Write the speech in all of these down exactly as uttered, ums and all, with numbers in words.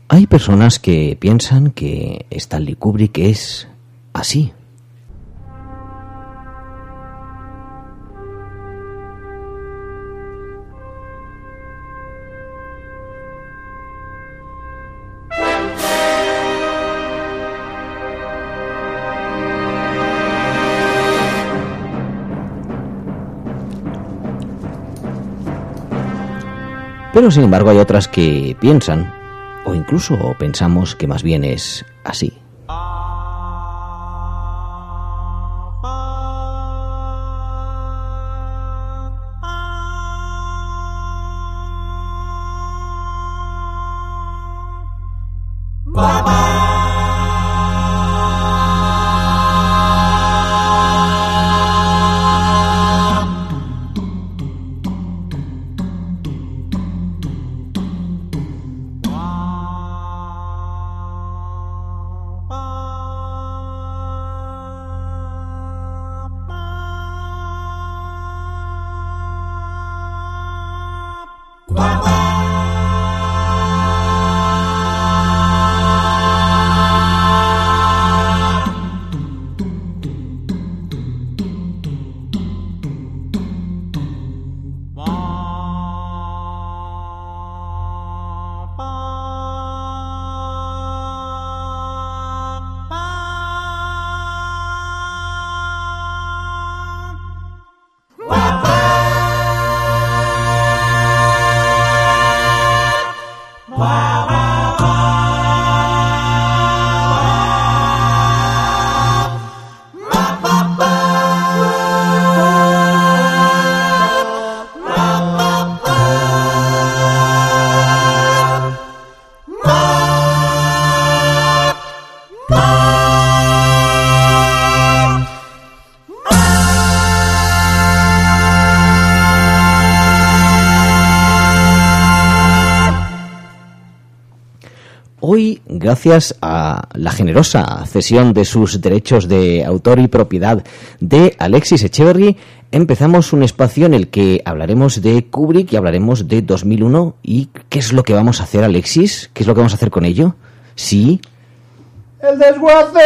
Hay personas que piensan que Stanley Kubrick es así. Pero sin embargo hay otras que piensan, o incluso pensamos que más bien es así. Hoy, gracias a la generosa cesión de sus derechos de autor y propiedad de Alexis Echeverry, empezamos un espacio en el que hablaremos de Kubrick y hablaremos de dos mil uno. ¿Y qué es lo que vamos a hacer, Alexis? ¿Qué es lo que vamos a hacer con ello? Sí. ¡El desguace!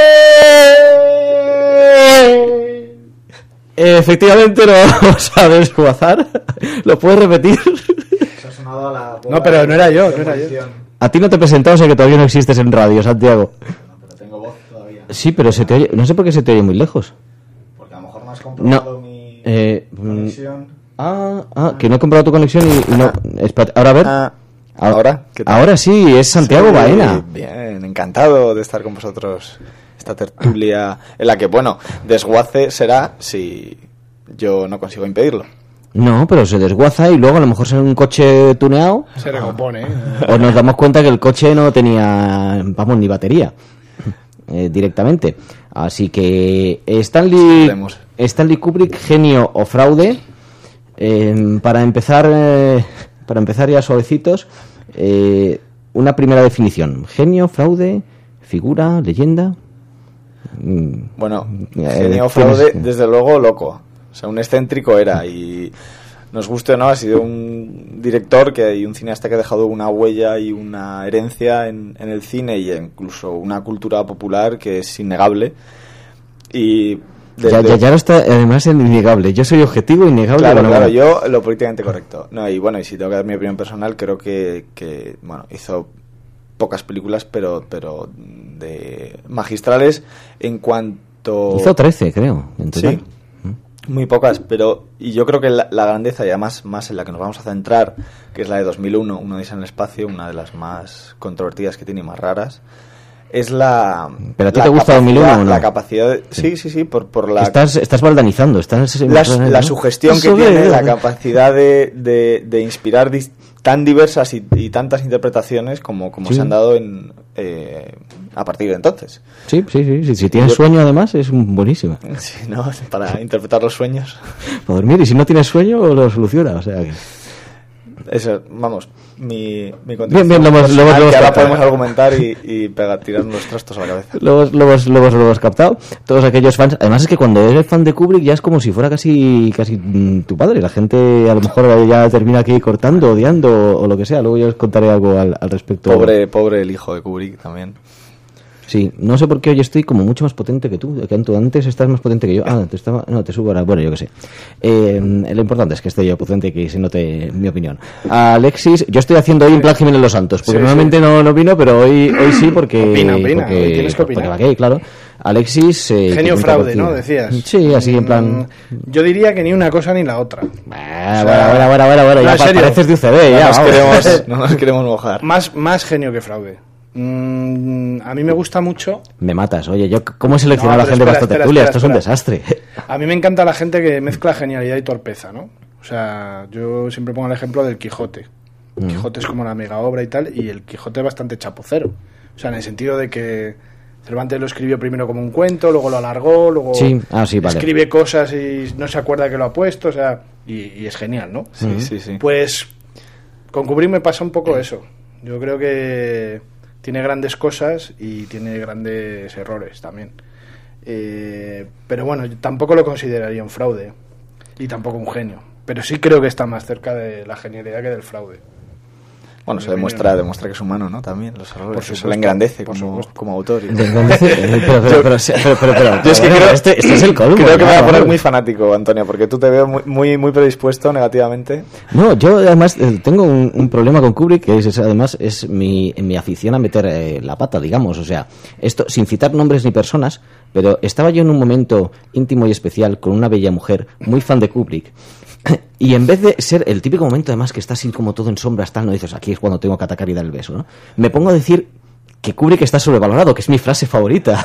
Efectivamente no vamos a desguazar. ¿Lo puedes repetir? Se ha sonado a la no, pero no era yo, no era yo. A ti no te he presentado, o sea que todavía no existes en radio, Santiago. No, pero tengo voz todavía. Sí, pero se te oye, no sé por qué se te oye muy lejos. Porque a lo mejor no has comprobado no, mi eh, conexión. Ah, ah, que no he comprado tu conexión y, y no... Espérate, ahora a ver. Ah, ¿Ahora? ¿Qué tal? Ahora sí, es Santiago sí, Baena. Bien, encantado de estar con vosotros. Esta tertulia en la que, bueno, desguace será si yo no consigo impedirlo. No, pero se desguaza y luego a lo mejor sale un coche tuneado. Se recompone. ¿eh? O nos damos cuenta que el coche no tenía, vamos, ni batería eh, directamente. Así que Stanley, Stanley Kubrick, genio o fraude. Eh, para empezar, eh, para empezar ya suavecitos, eh, una primera definición: genio, fraude, figura, leyenda. Bueno, genio o fraude, desde luego loco. O sea, un excéntrico era, y nos guste o no, ha sido un director que y un cineasta que ha dejado una huella y una herencia en, en el cine y incluso una cultura popular que es innegable. Y desde... ya, ya, ya no está, además es innegable. Yo soy objetivo, innegable. Claro, bueno, claro, bueno. yo lo políticamente correcto. No, y bueno, y si tengo que dar mi opinión personal, creo que, que bueno, hizo pocas películas, pero, pero de magistrales en cuanto... Hizo trece, creo, en total. Sí. Muy pocas, pero y yo creo que la, la grandeza, y además más en la que nos vamos a centrar, que es la de dos mil uno, Una odisea en el espacio, una de las más controvertidas que tiene y más raras, es la... ¿Pero a ti te gusta dos mil uno o no? La capacidad de, sí, sí, sí, por, por la... Estás, estás baldanizando, estás... La, la sugestión Eso que tiene, es. la capacidad de, de, de inspirar dis, tan diversas y, y tantas interpretaciones como, como sí. se han dado en eh, a partir de entonces. Sí, sí, sí. sí. Si tienes sueño, además, es buenísima. Sí, ¿no? Para interpretar los sueños. Para dormir, y si no tienes sueño, lo soluciona, o sea que... Eso, vamos, mi, mi bien, bien, lo hemos, lo hemos, lo hemos que ahora podemos argumentar y, y pegar, tirarnos los trastos a la cabeza. Lo, lo, lo, lo, lo hemos captado. Todos aquellos fans. Además es que cuando eres fan de Kubrick ya es como si fuera casi casi mm, tu padre. La gente a lo mejor ya termina aquí cortando, odiando o, o lo que sea. Luego yo os contaré algo al, al respecto. Pobre, pobre el hijo de Kubrick también. Sí, no sé por qué hoy estoy como mucho más potente que tú. Que antes estás más potente que yo. Ah, te estaba, no, te subo ahora. Bueno, yo qué sé. Eh, lo importante es que esté yo potente y que se note mi opinión. Alexis, yo estoy haciendo hoy en plan Jiménez Los Santos, porque sí, normalmente sí. No, no vino, pero hoy hoy sí, porque... Opina, opina, porque, hoy tienes que opinar. Porque va aquí, claro. Alexis... Eh, genio fraude, ¿no? Decías. Sí, así en plan... Yo diría que ni una cosa ni la otra. Bueno, bueno, bueno, bueno, bueno, ya pareces de U C B, no ya. Nos queremos, no nos queremos mojar. Más, más genio que fraude. Mm, a mí me gusta mucho. Me matas, oye, yo ¿cómo he seleccionado no, a la gente para esta tertulia? Esto es un desastre. A mí me encanta la gente que mezcla genialidad y torpeza, ¿no? O sea, yo siempre pongo el ejemplo del Quijote. El Quijote mm. es como la mega obra y tal, y el Quijote es bastante chapucero. O sea, en el sentido de que Cervantes lo escribió primero como un cuento, luego lo alargó, luego sí. Ah, sí, vale. escribe cosas y no se acuerda que lo ha puesto, o sea, y, y es genial, ¿no? Sí, mm. sí, sí. Pues con Kubrick me pasa un poco eso. Yo creo que tiene grandes cosas y tiene grandes errores también. Eh, pero bueno, yo tampoco lo consideraría un fraude y tampoco un genio. Pero sí creo que está más cerca de la genialidad que del fraude. Bueno, se demuestra, demuestra que es humano, ¿no? También los errores. Por supuesto, eso le engrandece como, como autor. Y... Engrandece, pero, pero, pero, pero, pero, pero, pero, yo es que creo, este, este es el colmo. Creo que me voy a poner muy fanático, Antonio, porque tú te veo muy, muy, muy predispuesto negativamente. No, yo además tengo un, un problema con Kubrick, que es además es mi, mi afición a meter eh, la pata, digamos. O sea, esto sin citar nombres ni personas, pero estaba yo en un momento íntimo y especial con una bella mujer, muy fan de Kubrick. Y en vez de ser el típico momento, además, que está así como todo en sombras, tal, no dices, aquí es cuando tengo que atacar y dar el beso, ¿no? Me pongo a decir que Kubrick está sobrevalorado, que es mi frase favorita.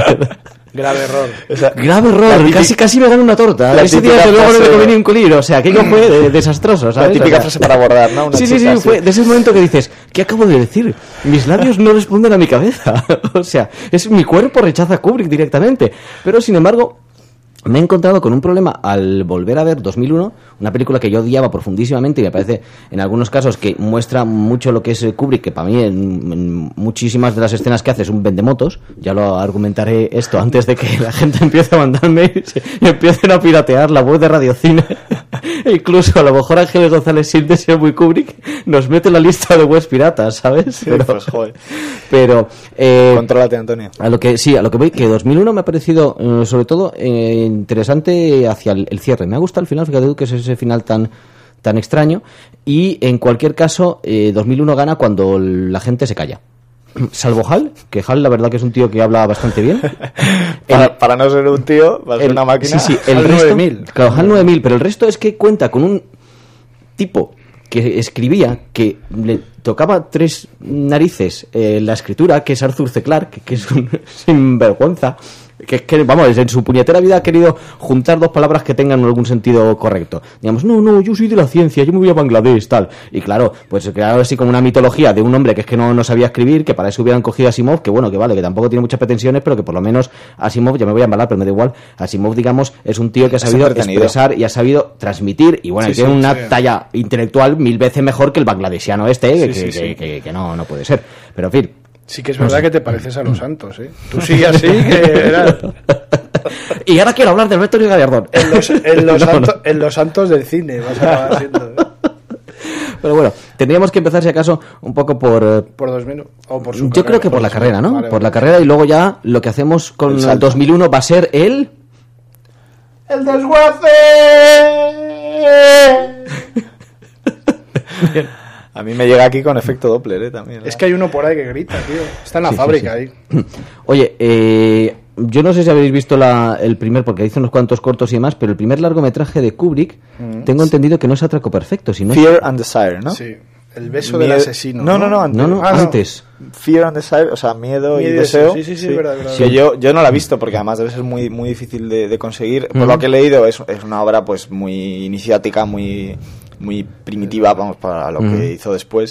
Grave error. O sea, grave error, típica, casi casi me gano una torta. Ese día que luego no me comí ni un colín, o sea, aquello fue de, desastroso, ¿sabes? La típica o sea, frase para abordar, ¿no? Una sí, sí, sí, así. Fue de ese momento que dices, ¿qué acabo de decir? Mis labios no responden a mi cabeza. O sea, es mi cuerpo rechaza a Kubrick directamente. Pero, sin embargo, me he encontrado con un problema al volver a ver dos mil uno, una película que yo odiaba profundísimamente y me parece en algunos casos que muestra mucho lo que es Kubrick, que para mí en, en muchísimas de las escenas que hace es un vendemotos. Ya lo argumentaré esto antes de que la gente empiece a mandarme y empiecen a piratear la web de Radiocine. E incluso a lo mejor Ángeles González, sin de ser muy Kubrick, nos mete en la lista de webs piratas, ¿sabes? Sí, pero, pues, joder. Pero eh, contrólate, Antonio. A lo que sí, a lo que voy, que dos mil uno me ha parecido eh, sobre todo eh, interesante hacia el, el cierre. Me ha gustado el final, fíjate tú que es ese final tan tan extraño, y en cualquier caso eh, dos mil uno gana cuando la gente se calla. Salvo Hal, que Hal la verdad que es un tío que habla bastante bien. para, el, para no ser un tío, va a ser el, una máquina. Sí, sí, el Hal resto, nueve mil. Claro, Hal nueve mil, pero el resto es que cuenta con un tipo que escribía, que le tocaba tres narices eh, la escritura, que es Arthur C. Clarke, que es un sinvergüenza, que es que, vamos, en su puñetera vida ha querido juntar dos palabras que tengan algún sentido correcto. Digamos, no, no, yo soy de la ciencia, yo me voy a Bangladesh, tal. Y claro, pues se crearon así como una mitología de un hombre que es que no, no sabía escribir, que para eso hubieran cogido a Asimov, que bueno, que vale, que tampoco tiene muchas pretensiones, pero que por lo menos Asimov, ya me voy a embalar, pero me da igual, Asimov, digamos, es un tío que ha sabido expresar y ha sabido transmitir, y bueno, sí, tiene sí, una sí. talla intelectual mil veces mejor que el bangladesiano este, sí, que, sí, que, sí. Que, que, que no, no puede ser. Pero en fin. Sí que es verdad no sé. Que te pareces a los santos, ¿eh? Tú sigues así que... Era... Y ahora quiero hablar del Beto y Gallardón. En los, en, los no, santo, no. en los santos del cine vas a acabar siendo, ¿eh? Pero bueno, tendríamos que empezar, si acaso, un poco por... Por dos mil uno, o por su Yo carrera, creo que por, por la carrera, ¿no? Vale, por vale. la carrera, y luego ya lo que hacemos con el, el dos mil uno va a ser el... ¡El desguace! Bien. A mí me llega aquí con efecto Doppler, ¿eh? También. ¿No? Es que hay uno por ahí que grita, tío. Está en la sí, fábrica sí, sí. ahí. Oye, eh, yo no sé si habéis visto la, el primer, porque hizo unos cuantos cortos y demás, pero el primer largometraje de Kubrick, mm, tengo sí. entendido que no es Atraco Perfecto, sino... Fear es... and Desire, ¿no? Sí. El beso Mied... del asesino. No, no, no, antes. No, no, ah, antes. No. Fear and Desire, o sea, miedo, miedo y deseo. Sí, sí, sí, sí. Verdad, verdad. Que yo, yo no la he visto porque además debe ser muy, muy difícil de, de conseguir. Por mm. lo que he leído, es, es una obra pues muy iniciática, muy... muy primitiva, vamos, para lo mm. que hizo después,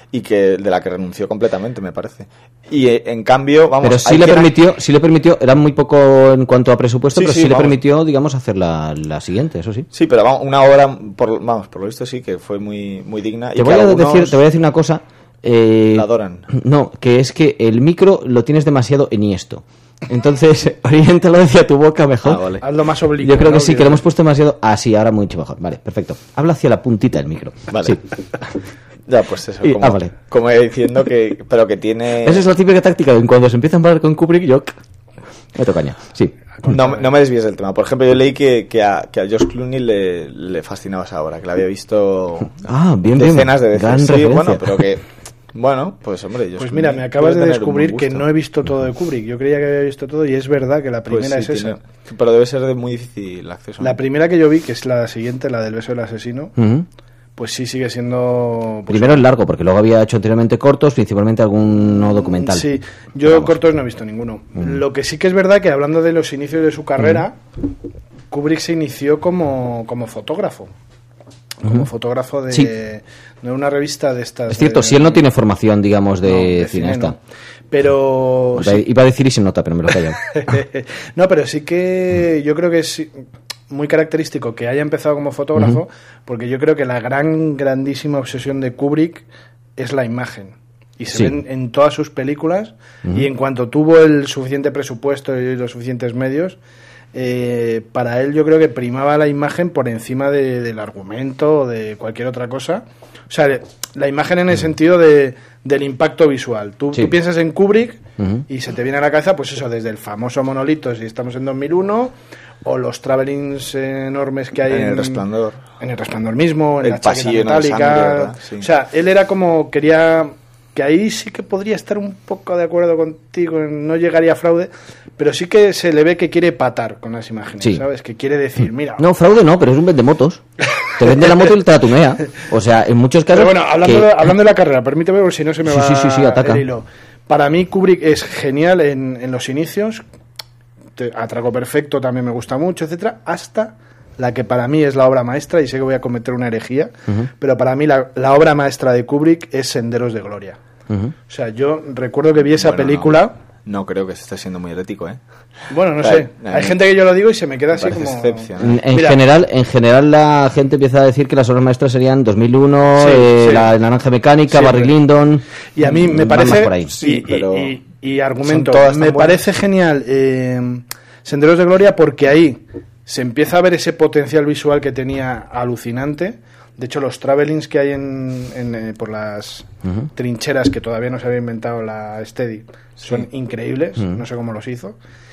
y que de la que renunció completamente, me parece. Y en cambio, vamos... Pero sí le permitió, sí le permitió, era muy poco en cuanto a presupuesto, sí, pero sí, sí le vamos. permitió, digamos, hacer la, la siguiente, eso sí. Sí, pero vamos, una obra, por, vamos, por lo visto sí, que fue muy, muy digna. Te, y voy que a algunos decir, te voy a decir una cosa... Eh, la adoran. No, que es que el micro lo tienes demasiado enhiesto. Entonces, oriéntalo hacia tu boca mejor. Ah, vale. Hazlo más oblicuo. Yo creo que ¿no? sí, que lo hemos puesto demasiado... Ah, sí, ahora mucho mejor. Vale, perfecto. Habla hacia la puntita del micro. Vale. Sí. Ya, pues eso. Y, como, ah, vale. como diciendo que... Pero que tiene... Esa es la típica táctica de cuando se empieza a hablar con Kubrick, yo... Me tocaña, sí. No, no me desvíes del tema. Por ejemplo, yo leí que, que, a, que a George Clooney le, le fascinaba esa obra, que la había visto ah, bien, decenas bien. de veces. Gran sí, referencia. bueno, pero que... Bueno, pues hombre... George Pues mira, Clooney me acabas de puede tener descubrir un que buen gusto. no he visto todo de Kubrick. Yo creía que había visto todo y es verdad que la Pues primera sí, es tiene- esa. Pero debe ser de muy difícil acceso. La primera que yo vi, que es la siguiente, la del beso del asesino, Uh-huh. pues sí sigue siendo... pues, Primero el largo, porque luego había hecho anteriormente cortos, principalmente algún no documental. Sí, yo Vamos. cortos no he visto ninguno. Mm. Lo que sí que es verdad que hablando de los inicios de su carrera, Kubrick se inició como, como fotógrafo. Como Ujú. fotógrafo de, Sí. de una revista de estas. Es cierto, de- si él no tiene formación, digamos, de, no, de cine cineasta. no. Pero... O sea, sí. iba a decir y se nota, pero me lo callo. No, pero sí que yo creo que es muy característico que haya empezado como fotógrafo, Ujú. porque yo creo que la gran, grandísima obsesión de Kubrick es la imagen. Y se Sí. ven en todas sus películas, Ujú. y en cuanto tuvo el suficiente presupuesto y los suficientes medios, eh, para él yo creo que primaba la imagen por encima de- del argumento o de cualquier otra cosa. O sea, la imagen en el sentido de, del impacto visual. Tú, Sí. tú piensas en Kubrick Ujú. y se te viene a la cabeza, pues eso, desde el famoso monolito, si estamos en dos mil uno, o los travelings enormes que hay En en, El Resplandor. en el Resplandor mismo, en El la chaqueta pasillo lleno de metálica. sangre, ¿verdad? Sí. O sea, él era como, quería, que ahí sí que podría estar un poco de acuerdo contigo, no llegaría a fraude, pero sí que se le ve que quiere patar con las imágenes, Sí. ¿sabes? Que quiere decir, mira... No, fraude no, pero es un vendemotos. Te vende la moto y te la tunea. O sea, en muchos casos... Pero bueno, hablando, que- de, hablando de la carrera, permíteme, porque si no se me Sí, va sí, sí, sí, ataca. el hilo. Para mí Kubrick es genial en, en los inicios, te- Atraco Perfecto también me gusta mucho, etcétera, hasta la que para mí es la obra maestra, y sé que voy a cometer una herejía, Ujú. pero para mí la, la obra maestra de Kubrick es Senderos de Gloria. Ujú. O sea, yo recuerdo que vi esa Bueno, película... No, no creo que se esté siendo muy herético, ¿eh? Bueno, no Ay, sé. ay, Hay gente que yo lo digo y se me queda me así parece como... excepcional. En, en Mira. general, en general la gente empieza a decir que las obras maestras serían dos mil uno, Sí, eh, sí. La Naranja Mecánica, Sí, Barry hombre. Lyndon... Y a mí me van parece... más por ahí. Sí, y, pero y- y- y argumento, son todas tan me buenas. parece genial eh, Senderos de Gloria, porque ahí se empieza a ver ese potencial visual que tenía alucinante. De hecho, los travelings que hay en, en, eh, por las Ujú. trincheras, que todavía no se había inventado la Steady, son increíbles. Ujú. No sé cómo los hizo.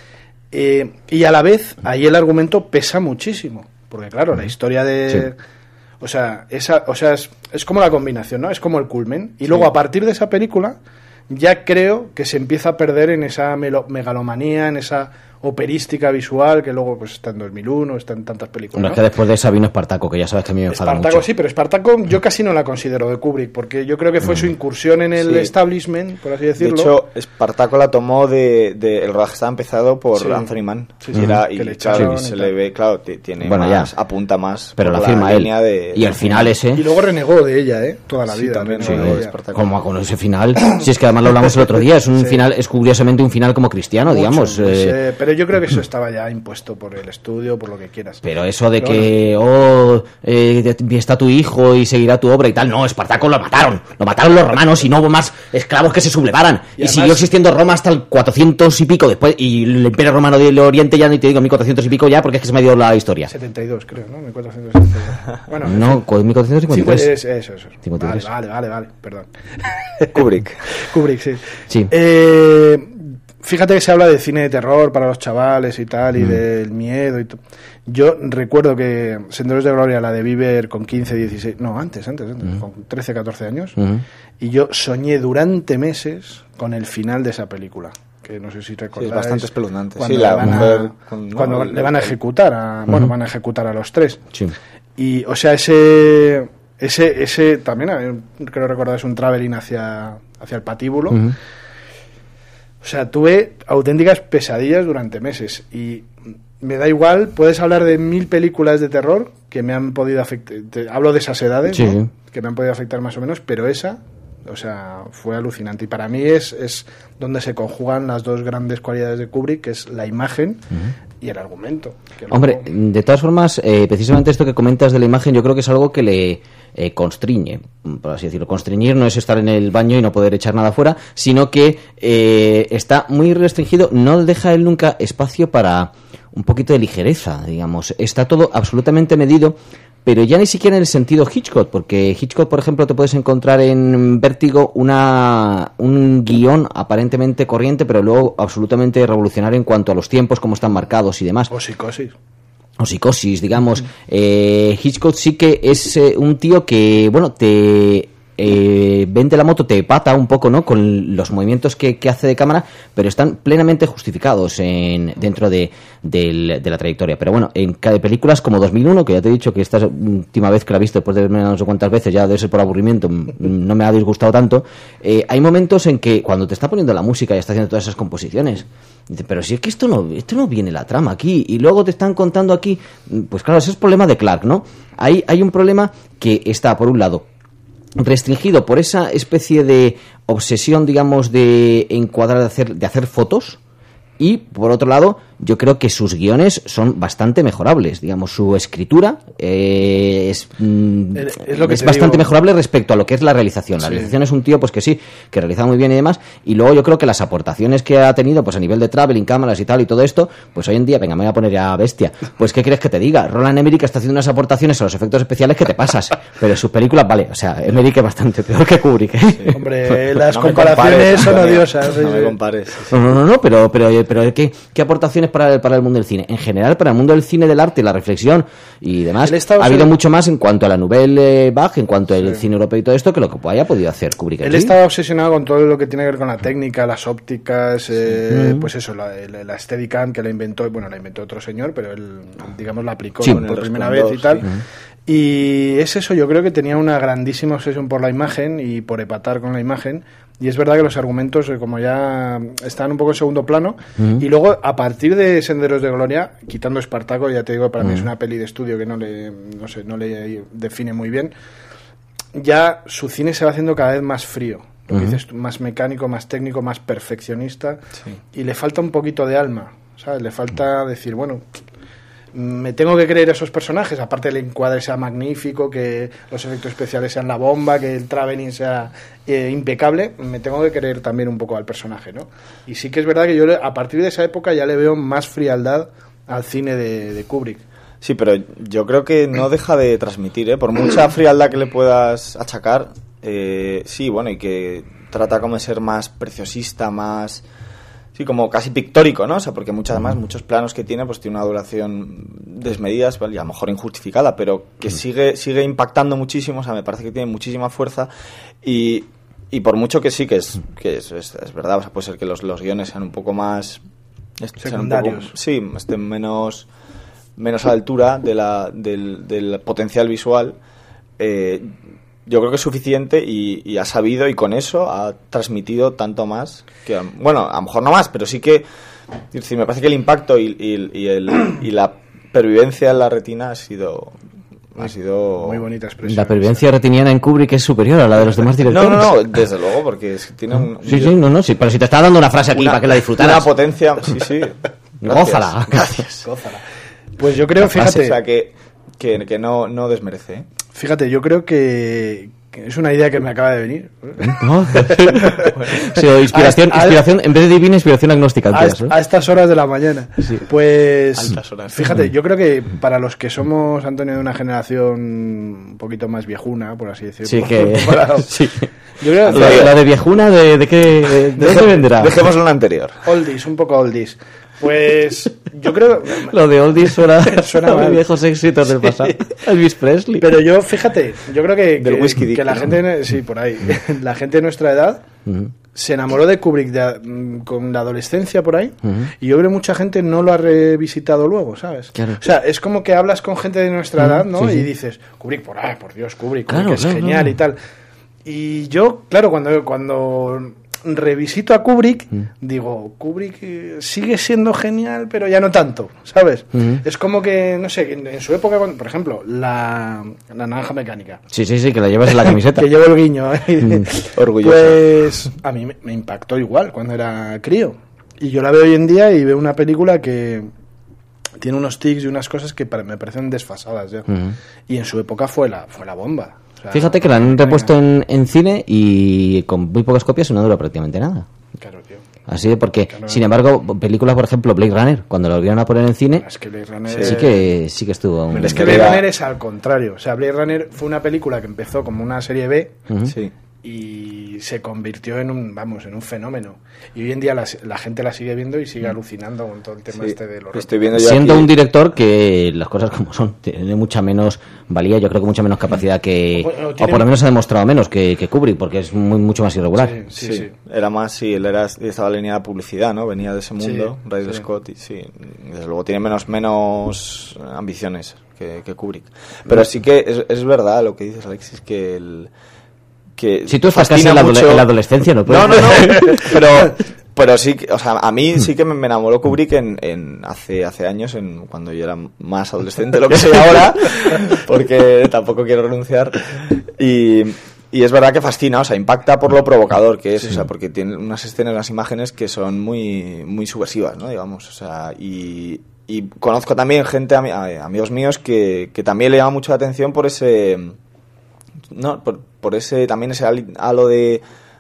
Eh, y a la vez, ahí el argumento pesa muchísimo. Porque claro, la historia de... Sí. O sea, esa, o sea es, es como la combinación, ¿no? Es como el culmen. Y luego, a partir de esa película, ya creo que se empieza a perder en esa melo- megalomanía, en esa operística visual, que luego pues está en dos mil uno, está en tantas películas, Bueno, ¿no? es que después de esa vino Espartaco, que ya sabes que a mí me enfada Espartaco mucho. sí, pero Espartaco yo casi no la considero de Kubrick, porque yo creo que fue su incursión en el Sí. establishment, por así De decirlo. hecho, Espartaco la tomó de, de el rodaje estaba empezado por Sí. Anthony Mann. Sí, Y sí. era- Que y, le claro, echaron y y se tal. le ve, claro, t- tiene Bueno, más, ya. apunta más. Pero por la firma él. línea de- Y el final ese... Y luego renegó de ella, ¿eh? Toda la Sí, vida. también renegó renegó de de ella. Espartaco. Como con ese final, si es que además lo hablamos el otro día, es un Sí. final, es curiosamente un final como cristiano, Mucho, digamos. pues, eh, eh, pero yo creo que eso estaba ya impuesto por el estudio, por lo que quieras. Pero eso de Pero que, oh, eh, está tu hijo y seguirá tu obra y tal, no, Espartaco lo mataron, lo mataron los romanos y no hubo más esclavos que se sublevaran. Y Y, además- siguió existiendo Roma hasta el cuatrocientos y pico después, y el Imperio Romano del Oriente ya ni te digo mil cuatrocientos y pico ya, porque es que se me dio la historia. setenta y dos, creo, ¿no? mil cuatrocientos setenta y dos. Bueno, en No, fin. mil cuatrocientos cincuenta y Sí, pues, tres. es- eso, eso. cincuenta y Vale, tres. vale, vale, vale, perdón. Kubrick. Kubrick, sí. Sí. Eh, fíjate que se habla de cine de terror para los chavales y tal, y Mm. del miedo y todo. Yo recuerdo que Senderos de Gloria la debí ver con quince, dieciséis, no, antes, antes, antes, Mm. con trece, catorce años, Ujú. y yo soñé durante meses con el final de esa película. Que no sé si Sí, recordáis. es bastante espeluznante. Cuando Sí, la le van a- mujer con- no, cuando el- le van a ejecutar, a, bueno, Ujú. van a ejecutar a los tres. Sí. Y, o sea, ese, ese, ese también, eh, creo recordar, es un traveling hacia, hacia el patíbulo. Ujú. O sea, tuve auténticas pesadillas durante meses. Y me da igual, puedes hablar de mil películas de terror que me han podido afectar. te- hablo de esas edades, Sí, ¿no? sí. Que me han podido afectar más o menos, pero esa O sea, fue alucinante. Y para mí es, es donde se conjugan las dos grandes cualidades de Kubrick, que es la imagen uh-huh. y el argumento. Que Hombre, luego... de todas formas, eh, precisamente esto que comentas de la imagen, yo creo que es algo que le eh, constriñe, por así decirlo. Constreñir no es estar en el baño y no poder echar nada fuera, sino que eh, está muy restringido, no deja él nunca espacio para un poquito de ligereza, digamos. Está todo absolutamente medido, pero ya ni siquiera en el sentido Hitchcock, porque Hitchcock, por ejemplo, te puedes encontrar en Vértigo una un guión aparentemente corriente, pero luego absolutamente revolucionario en cuanto a los tiempos, cómo están marcados y demás. O Psicosis. O Psicosis, digamos. Eh, Hitchcock sí que es eh, un tío que, bueno, te... Eh, vende la moto, te pata un poco, ¿no?, con los movimientos que, que hace de cámara, pero están plenamente justificados en, dentro de, de, de la trayectoria. Pero bueno, en cada películas como dos mil uno, que ya te he dicho que esta última vez que la he visto, después de verme no sé cuántas veces, ya debe ser por aburrimiento, no me ha disgustado tanto, eh, hay momentos en que cuando te está poniendo la música y está haciendo todas esas composiciones, pero si es que esto no, esto no viene la trama aquí, y luego te están contando aquí, pues claro, ese es el problema de Clark, ¿no? Hay, hay un problema que está, por un lado, restringido por esa especie de obsesión, digamos, de encuadrar, de hacer, de hacer fotos, y por otro lado, yo creo que sus guiones son bastante mejorables, digamos, su escritura eh, es, mm, es, lo que es bastante digo. mejorable respecto a lo que es la realización. La sí. realización es un tío, pues que sí, que realiza muy bien y demás, y luego yo creo que las aportaciones que ha tenido, pues a nivel de traveling, cámaras y tal, y todo esto, pues hoy en día, venga, me voy a poner ya bestia, pues ¿qué quieres que te diga? Roland Emmerich está haciendo unas aportaciones a los efectos especiales que te pasas, pero sus películas, vale, o sea, Emmerich es bastante peor que Kubrick, ¿eh? Sí. Hombre, las no comparaciones compares, son odiosas. No, no me compares. Sí. No, no, no, no, pero, pero, pero ¿qué, qué aportaciones para el, para el mundo del cine? En general, para el mundo del cine, del arte, la reflexión y demás, ha habido ser... mucho más en cuanto a la Nouvelle Vague, en cuanto al sí. cine europeo y todo esto, que lo que haya podido hacer Kubrick. Él estaba obsesionado con todo lo que tiene que ver con la técnica, las ópticas, eh, mm. pues eso, la, la, la Steadicam, que la inventó, bueno, la inventó otro señor, pero él, digamos, la aplicó sí, por primera vez y tal. Sí. Y es eso, yo creo que tenía una grandísima obsesión por la imagen y por epatar con la imagen. Y es verdad que los argumentos, como ya están un poco en segundo plano, uh-huh. y luego a partir de Senderos de Gloria, quitando Espartaco, ya te digo, para uh-huh. mí es una peli de estudio que no le, no sé, no le define muy bien, ya su cine se va haciendo cada vez más frío, lo uh-huh. que dices tú, más mecánico, más técnico, más perfeccionista, sí. y le falta un poquito de alma, ¿sabes? Le falta decir, bueno, me tengo que creer esos personajes, aparte el encuadre sea magnífico, que los efectos especiales sean la bomba, que el traveling sea eh, impecable, me tengo que creer también un poco al personaje, ¿no? Y sí que es verdad que yo a partir de esa época ya le veo más frialdad al cine de, de Kubrick. Sí, pero yo creo que no deja de transmitir, ¿eh? Por mucha frialdad que le puedas achacar, eh, sí, bueno, y que trata como de ser más preciosista, más... Sí, como casi pictórico, ¿no? O sea, porque muchas además, muchos planos que tiene, pues tiene una duración desmedida, y a lo mejor injustificada, pero que sigue sigue impactando muchísimo, o sea, me parece que tiene muchísima fuerza, y, y por mucho que sí, que es que es, es, es verdad, o sea, puede ser que los, los guiones sean un poco más... secundarios. Un poco, sí, estén menos, menos a la altura de la, del, del potencial visual, eh... yo creo que es suficiente y, y ha sabido, y con eso ha transmitido tanto más que, bueno, a lo mejor no más, pero sí que, es decir, me parece que el impacto y, y, y, el, y la pervivencia en la retina ha sido ha sido muy bonita expresión. La pervivencia retiniana en Kubrick es superior a la de los demás directores. No, no, no, desde luego, porque es que tiene un... Sí, sí, no, no, sí, pero si te está dando una frase aquí una, para que la disfrutaras. Una potencia, sí, sí. Gózala. Gracias. Gózala. Pues yo creo, fíjate... O sea, que, que, que no, no desmerece, ¿eh? Fíjate, yo creo que, que es una idea que me acaba de venir. ¿No? Sí, inspiración, a, inspiración, en vez de divina, inspiración agnóstica. A, est- a estas horas de la mañana. Sí. Pues, altas horas. Fíjate, yo creo que para los que somos, Antonio, de una generación un poquito más viejuna, por así decirlo. Sí, que... Para, sí. Yo creo la, que, la de viejuna, ¿de, de qué de, de dónde vendrá? Dejémoslo en la anterior. Oldies, un poco oldies. Pues yo creo... Lo de oldies suena, suena a viejos éxitos del pasado. Elvis Presley. Pero yo, fíjate, yo creo que, del que, whisky que la ¿no? gente... Sí, por ahí. La gente de nuestra edad uh-huh. se enamoró de Kubrick de, con la adolescencia por ahí uh-huh. y yo creo que mucha gente no lo ha revisitado luego, ¿sabes? Claro. O sea, es como que hablas con gente de nuestra uh-huh. edad, ¿no? Sí, sí. Y dices, Kubrick, por, ah, por Dios, Kubrick, Kubrick claro, es claro, genial claro. y tal. Y yo, claro, cuando... cuando revisito a Kubrick, mm. digo, Kubrick sigue siendo genial, pero ya no tanto, ¿sabes? Mm. Es como que, no sé, en, en su época, por ejemplo, la, la naranja mecánica. Sí, sí, sí, que la llevas en la camiseta. Que llevo el guiño, ¿eh? Mm. Orgulloso. Pues a mí me, me impactó igual cuando era crío. Y yo la veo hoy en día y veo una película que tiene unos tics y unas cosas que me parecen desfasadas ya. Mm. Y en su época fue la, fue la bomba. O sea, fíjate que la han repuesto en, en cine y con muy pocas copias no dura prácticamente nada. Claro, tío. Así porque, claro, sin embargo, películas, por ejemplo, Blade Runner, cuando lo volvieron a poner en cine, es que Blade Runner sí, sí que sí que estuvo. Un... Es que Blade Runner es al contrario. O sea, Blade Runner fue una película que empezó como una serie B. Uh-huh. Sí. Y se convirtió en un, vamos, en un fenómeno. Y hoy en día la, la gente la sigue viendo y sigue alucinando con todo el tema sí, este de los... Estoy viendo yo siendo aquí... un director que las cosas como son, tiene mucha menos valía, yo creo que mucha menos capacidad que... Bueno, tiene... O por lo menos ha demostrado menos que, que Kubrick, porque es muy, mucho más irregular. Sí, sí, sí. sí. Era más, sí, él era, estaba alineado a publicidad, ¿no? Venía de ese mundo, sí, Ridley sí. Scott, y sí, desde luego tiene menos, menos ambiciones que, que Kubrick. Pero sí que es, es verdad lo que dices, Alexis, que el... que si tú estás casi en la, mucho... en la adolescencia no puedes... No, no, no, pero, pero sí, o sea, a mí sí que me, me enamoró Kubrick en, en hace, hace años, en cuando yo era más adolescente de lo que soy ahora, porque tampoco quiero renunciar, y, y es verdad que fascina, o sea, impacta por lo provocador que es, sí. O sea, porque tiene unas escenas, unas imágenes que son muy, muy subversivas, ¿no? Digamos, o sea, y... Y conozco también gente, amigos míos, que, que también le llama mucho la atención por ese... no por, por ese también ese halo de,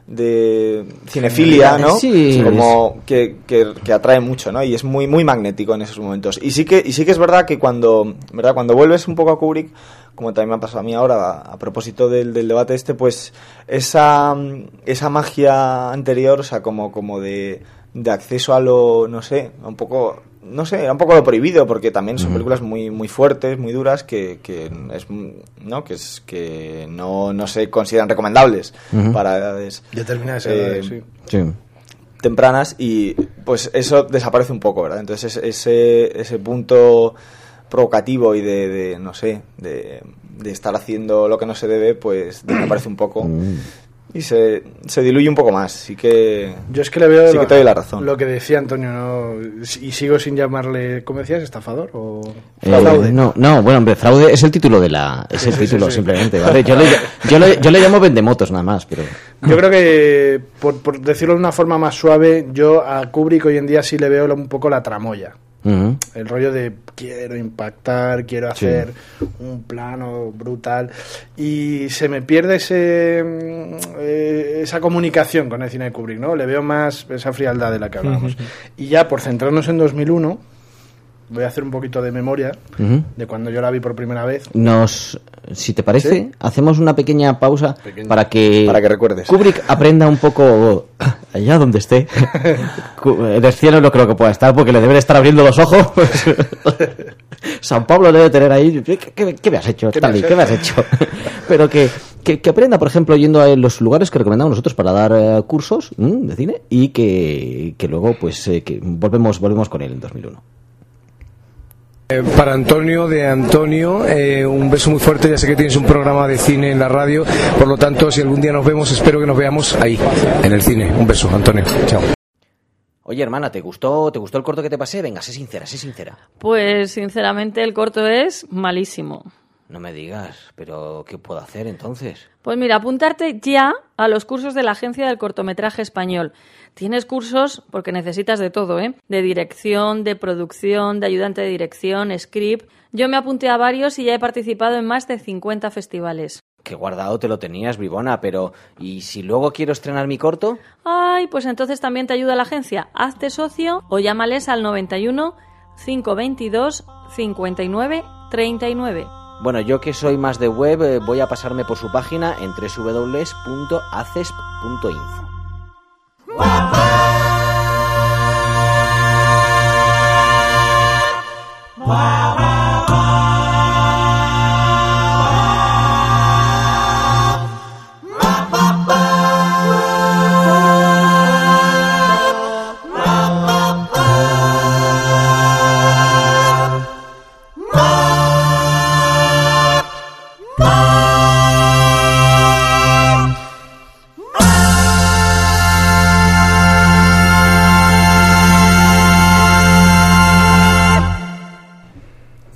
de cinefilia, ¿no? Sí. Como que, que, que atrae mucho, ¿no? Y es muy muy magnético en esos momentos. Y sí que y sí que es verdad que cuando, ¿verdad? Cuando vuelves un poco a Kubrick, como también me ha pasado a mí ahora a, a propósito del, del debate este, pues esa esa magia anterior, o sea, como como de de acceso a lo, no sé, un poco, no sé, era un poco lo prohibido, porque también son uh-huh. películas muy muy fuertes, muy duras, que, que es, no, que es que no, no se consideran recomendables uh-huh. para edades determinadas eh, edades, sí. Sí. tempranas, y pues eso desaparece un poco, ¿verdad? Entonces ese ese punto provocativo y de, de no sé, de, de estar haciendo lo que no se debe, pues desaparece un poco. Uh-huh. Y se, se diluye un poco más, sí que... Yo es que le veo sí lo, que te doy la razón. Lo que decía Antonio, ¿no? Y sigo sin llamarle, ¿cómo decías? ¿Estafador o eh, fraude? No, no, bueno, hombre, fraude es el título de la... Es el sí, título, sí, sí. simplemente, ¿vale? Yo le, yo, le, yo le llamo vendemotos nada más, pero... Yo creo que, por, por decirlo de una forma más suave, yo a Kubrick hoy en día sí le veo un poco la tramoya. Uh-huh. El rollo de quiero impactar, quiero hacer sí. un plano brutal, y se me pierde ese eh, esa comunicación con el cine de Kubrick, ¿no? Le veo más esa frialdad de la que hablábamos. Uh-huh. Y ya por centrarnos en dos mil uno, voy a hacer un poquito de memoria uh-huh. de cuando yo la vi por primera vez. Nos, si te parece, ¿sí? hacemos una pequeña pausa pequeña. para que para que recuerdes. Kubrick aprenda un poco allá donde esté. En el cielo no creo que pueda estar, porque le deben estar abriendo los ojos. San Pablo debe tener ahí. ¿Qué, qué, qué me has hecho, Stanley? ¿Qué me has hecho? Pero que, que, que aprenda, por ejemplo, yendo a los lugares que recomendamos nosotros para dar uh, cursos ¿m? de cine, y que, que luego pues eh, que volvemos volvemos con él en dos mil uno. Eh, para Antonio, de Antonio, eh, un beso muy fuerte. Ya sé que tienes un programa de cine en la radio, por lo tanto, si algún día nos vemos, espero que nos veamos ahí, en el cine. Un beso, Antonio. Chao. Oye, hermana, ¿te gustó, ¿te gustó el corto que te pasé? Venga, sé sincera, sé sincera. Pues, sinceramente, el corto es malísimo. No me digas, pero ¿qué puedo hacer entonces? Pues mira, apuntarte ya a los cursos de la Agencia del Cortometraje Español. Tienes cursos, porque necesitas de todo, ¿eh? De dirección, de producción, de ayudante de dirección, script. Yo me apunté a varios y ya he participado en más de cincuenta festivales. Qué guardado te lo tenías, bribona, pero ¿y si luego quiero estrenar mi corto? Ay, pues entonces también te ayuda la agencia. Hazte socio o llámales al noventa y uno, cinco veintidós, cincuenta y nueve, treinta y nueve. Bueno, yo que soy más de web, eh, voy a pasarme por su página en doble u doble u doble u punto acesp punto info.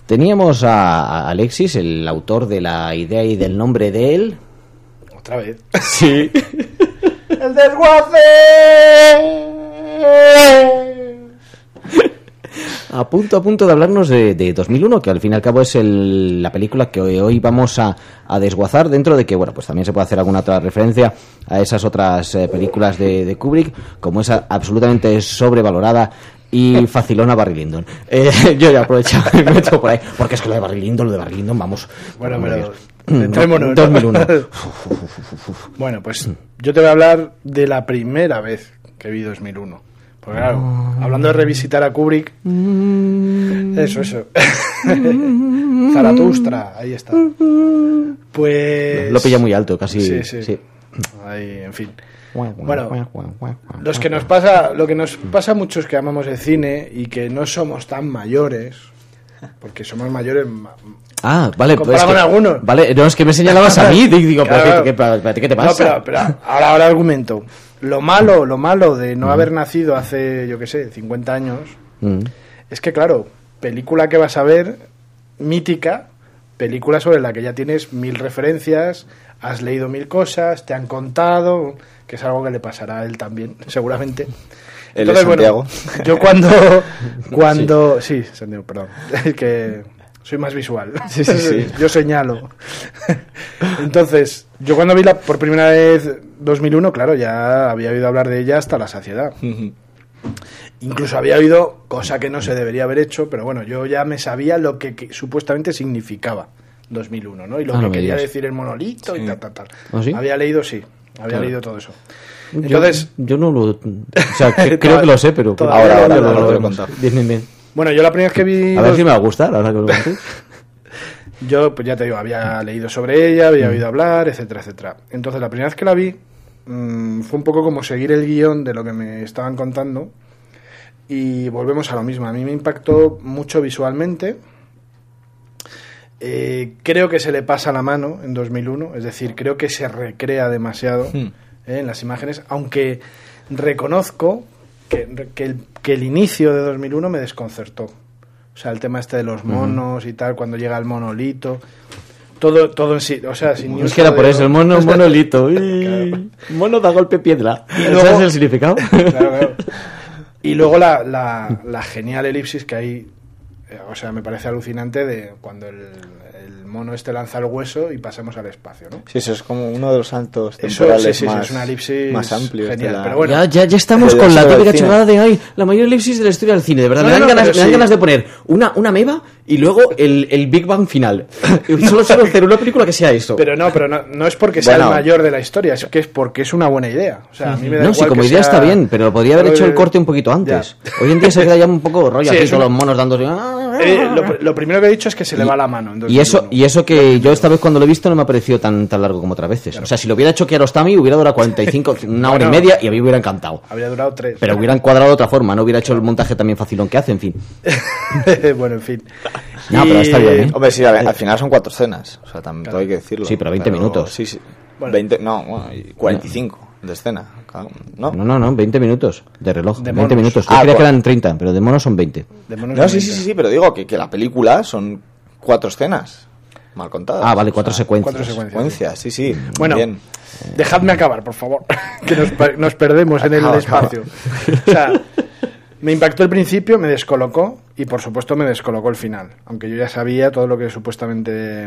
Teníamos a, a Alexis, el autor de la idea y del nombre de él. Otra vez. Sí. ¡El desguace! A punto a punto de hablarnos de, de dos mil uno, que al fin y al cabo es el, la película que hoy, hoy vamos a, a desguazar, dentro de que, bueno, pues también se puede hacer alguna otra referencia a esas otras eh, películas de, de Kubrick, como esa absolutamente sobrevalorada y facilona Barry Lyndon. Eh, yo ya aprovecho y me meto por ahí, porque es que lo de Barry Lyndon, lo de Barry Lyndon, vamos. Bueno, pero... No, dos mil uno. Bueno, pues yo te voy a hablar de la primera vez que vi dos mil uno. Porque claro, hablando de revisitar a Kubrick, eso, eso. Zaratustra, ahí está. Pues... Lo pilla muy alto, casi. Sí, sí. sí. Ahí, en fin. Bueno, los que nos pasa, lo que nos pasa a muchos que amamos el cine y que no somos tan mayores, porque somos mayores... Ah, vale, pues con que, algunos. Vale, no, es que me señalabas a mí, digo, claro. ¿qué, qué, qué, ¿qué te pasa? No, pero, pero ahora, ahora argumento. Lo malo, lo malo de no mm. haber nacido hace, yo qué sé, cincuenta años, mm. es que, claro, película que vas a ver, mítica, película sobre la que ya tienes mil referencias, has leído mil cosas, te han contado, que es algo que le pasará a él también, seguramente. Él Entonces, es Santiago. Bueno, yo cuando... cuando sí. sí, Santiago, perdón. Es que... soy más visual. Sí, sí, sí. Yo señalo. Entonces, yo cuando vi la, por primera vez dos mil uno, claro, ya había oído hablar de ella hasta la saciedad. Uh-huh. Incluso había oído, cosa que no se debería haber hecho, pero bueno, yo ya me sabía lo que, que supuestamente significaba dos mil uno, ¿no? Y lo ah, que no quería digas. decir el monolito sí. y tal, tal, tal. ¿Ah, sí? Había leído, sí. Había claro. leído todo eso. Entonces... Yo, yo no lo... O sea, que, creo que lo sé, pero... Ahora, ahora, ahora lo voy a contar. Bien, bien, bien. Bueno, yo la primera vez que vi... A ver dos... si me va a gustar, ahora que lo conté. Yo, pues ya te digo, había leído sobre ella, había oído hablar, etcétera, etcétera. Entonces, la primera vez que la vi, mmm, fue un poco como seguir el guión de lo que me estaban contando. Y volvemos a lo mismo. A mí me impactó mucho visualmente. Eh, creo que se le pasa la mano en dos mil uno. Es decir, creo que se recrea demasiado hmm. eh, en las imágenes. Aunque reconozco que, que, el, que el inicio de dos mil uno me desconcertó. O sea, el tema este de los monos uh-huh. y tal, cuando llega el monolito, todo todo en sí, o sea, sin ni un es que era por eso, el mono es monolito, claro. Mono da golpe piedra. Y luego, ¿sabes el significado? Claro, claro. Y luego la, la, la genial elipsis que hay, o sea, me parece alucinante de cuando el, el mono este lanza el hueso y pasamos al espacio, ¿no? Sí, eso es como uno de los saltos temporales eso, sí, sí, más, es una elipsis más amplio. Genial, la... pero bueno. Ya, ya, ya estamos con la típica chorrada de ay, la mayor elipsis de la historia del cine, de verdad. No, me dan, no, ganas, me dan sí. ganas de poner una, una meba y luego el, el Big Bang final. Solo solo hacer una película que sea eso. Pero no, pero no, no es porque sea bueno, el mayor de la historia, es que es porque es una buena idea. O sea, a mí me da no, igual sí, como que idea sea... está bien, pero podría haber hecho el corte un poquito antes. Ya. Hoy en día se queda ya un poco rollo sí, aquí, todos una... los monos dándose... Eh, lo, lo primero que he dicho es que se le va la mano. Y eso, y eso que yo esta vez cuando lo he visto no me ha parecido tan, tan largo como otras veces. Claro. O sea, si lo hubiera hecho Kiarostami hubiera durado cuarenta y cinco, una bueno, hora y media y a mí me hubiera encantado. Habría durado tres. Pero hubieran cuadrado de otra forma, no hubiera hecho el montaje también facilón que hace, en fin. Bueno, en fin. No, y... pero está bien, ¿eh? Hombre, sí, al, al final son cuatro escenas. O sea, también claro. hay que decirlo. Sí, pero veinte pero... minutos. Sí, sí. Bueno. veinte, no, bueno, cuarenta y cinco de escena. ¿No? no, no, no, veinte minutos de reloj. De veinte minutos. Yo ah, creía pues... que eran treinta, pero de monos son veinte. De monos no, son sí, veinte. sí, sí, pero digo que, que la película son cuatro escenas. Mal contadas. Ah, vale, cuatro o sea, secuencias. Cuatro secuencias, sí, sí. Bueno, bien. Dejadme acabar, por favor. Que nos, nos perdemos en el acaba, espacio. Acaba. O sea, me impactó el principio, me descolocó y por supuesto me descolocó el final. Aunque yo ya sabía todo lo que supuestamente...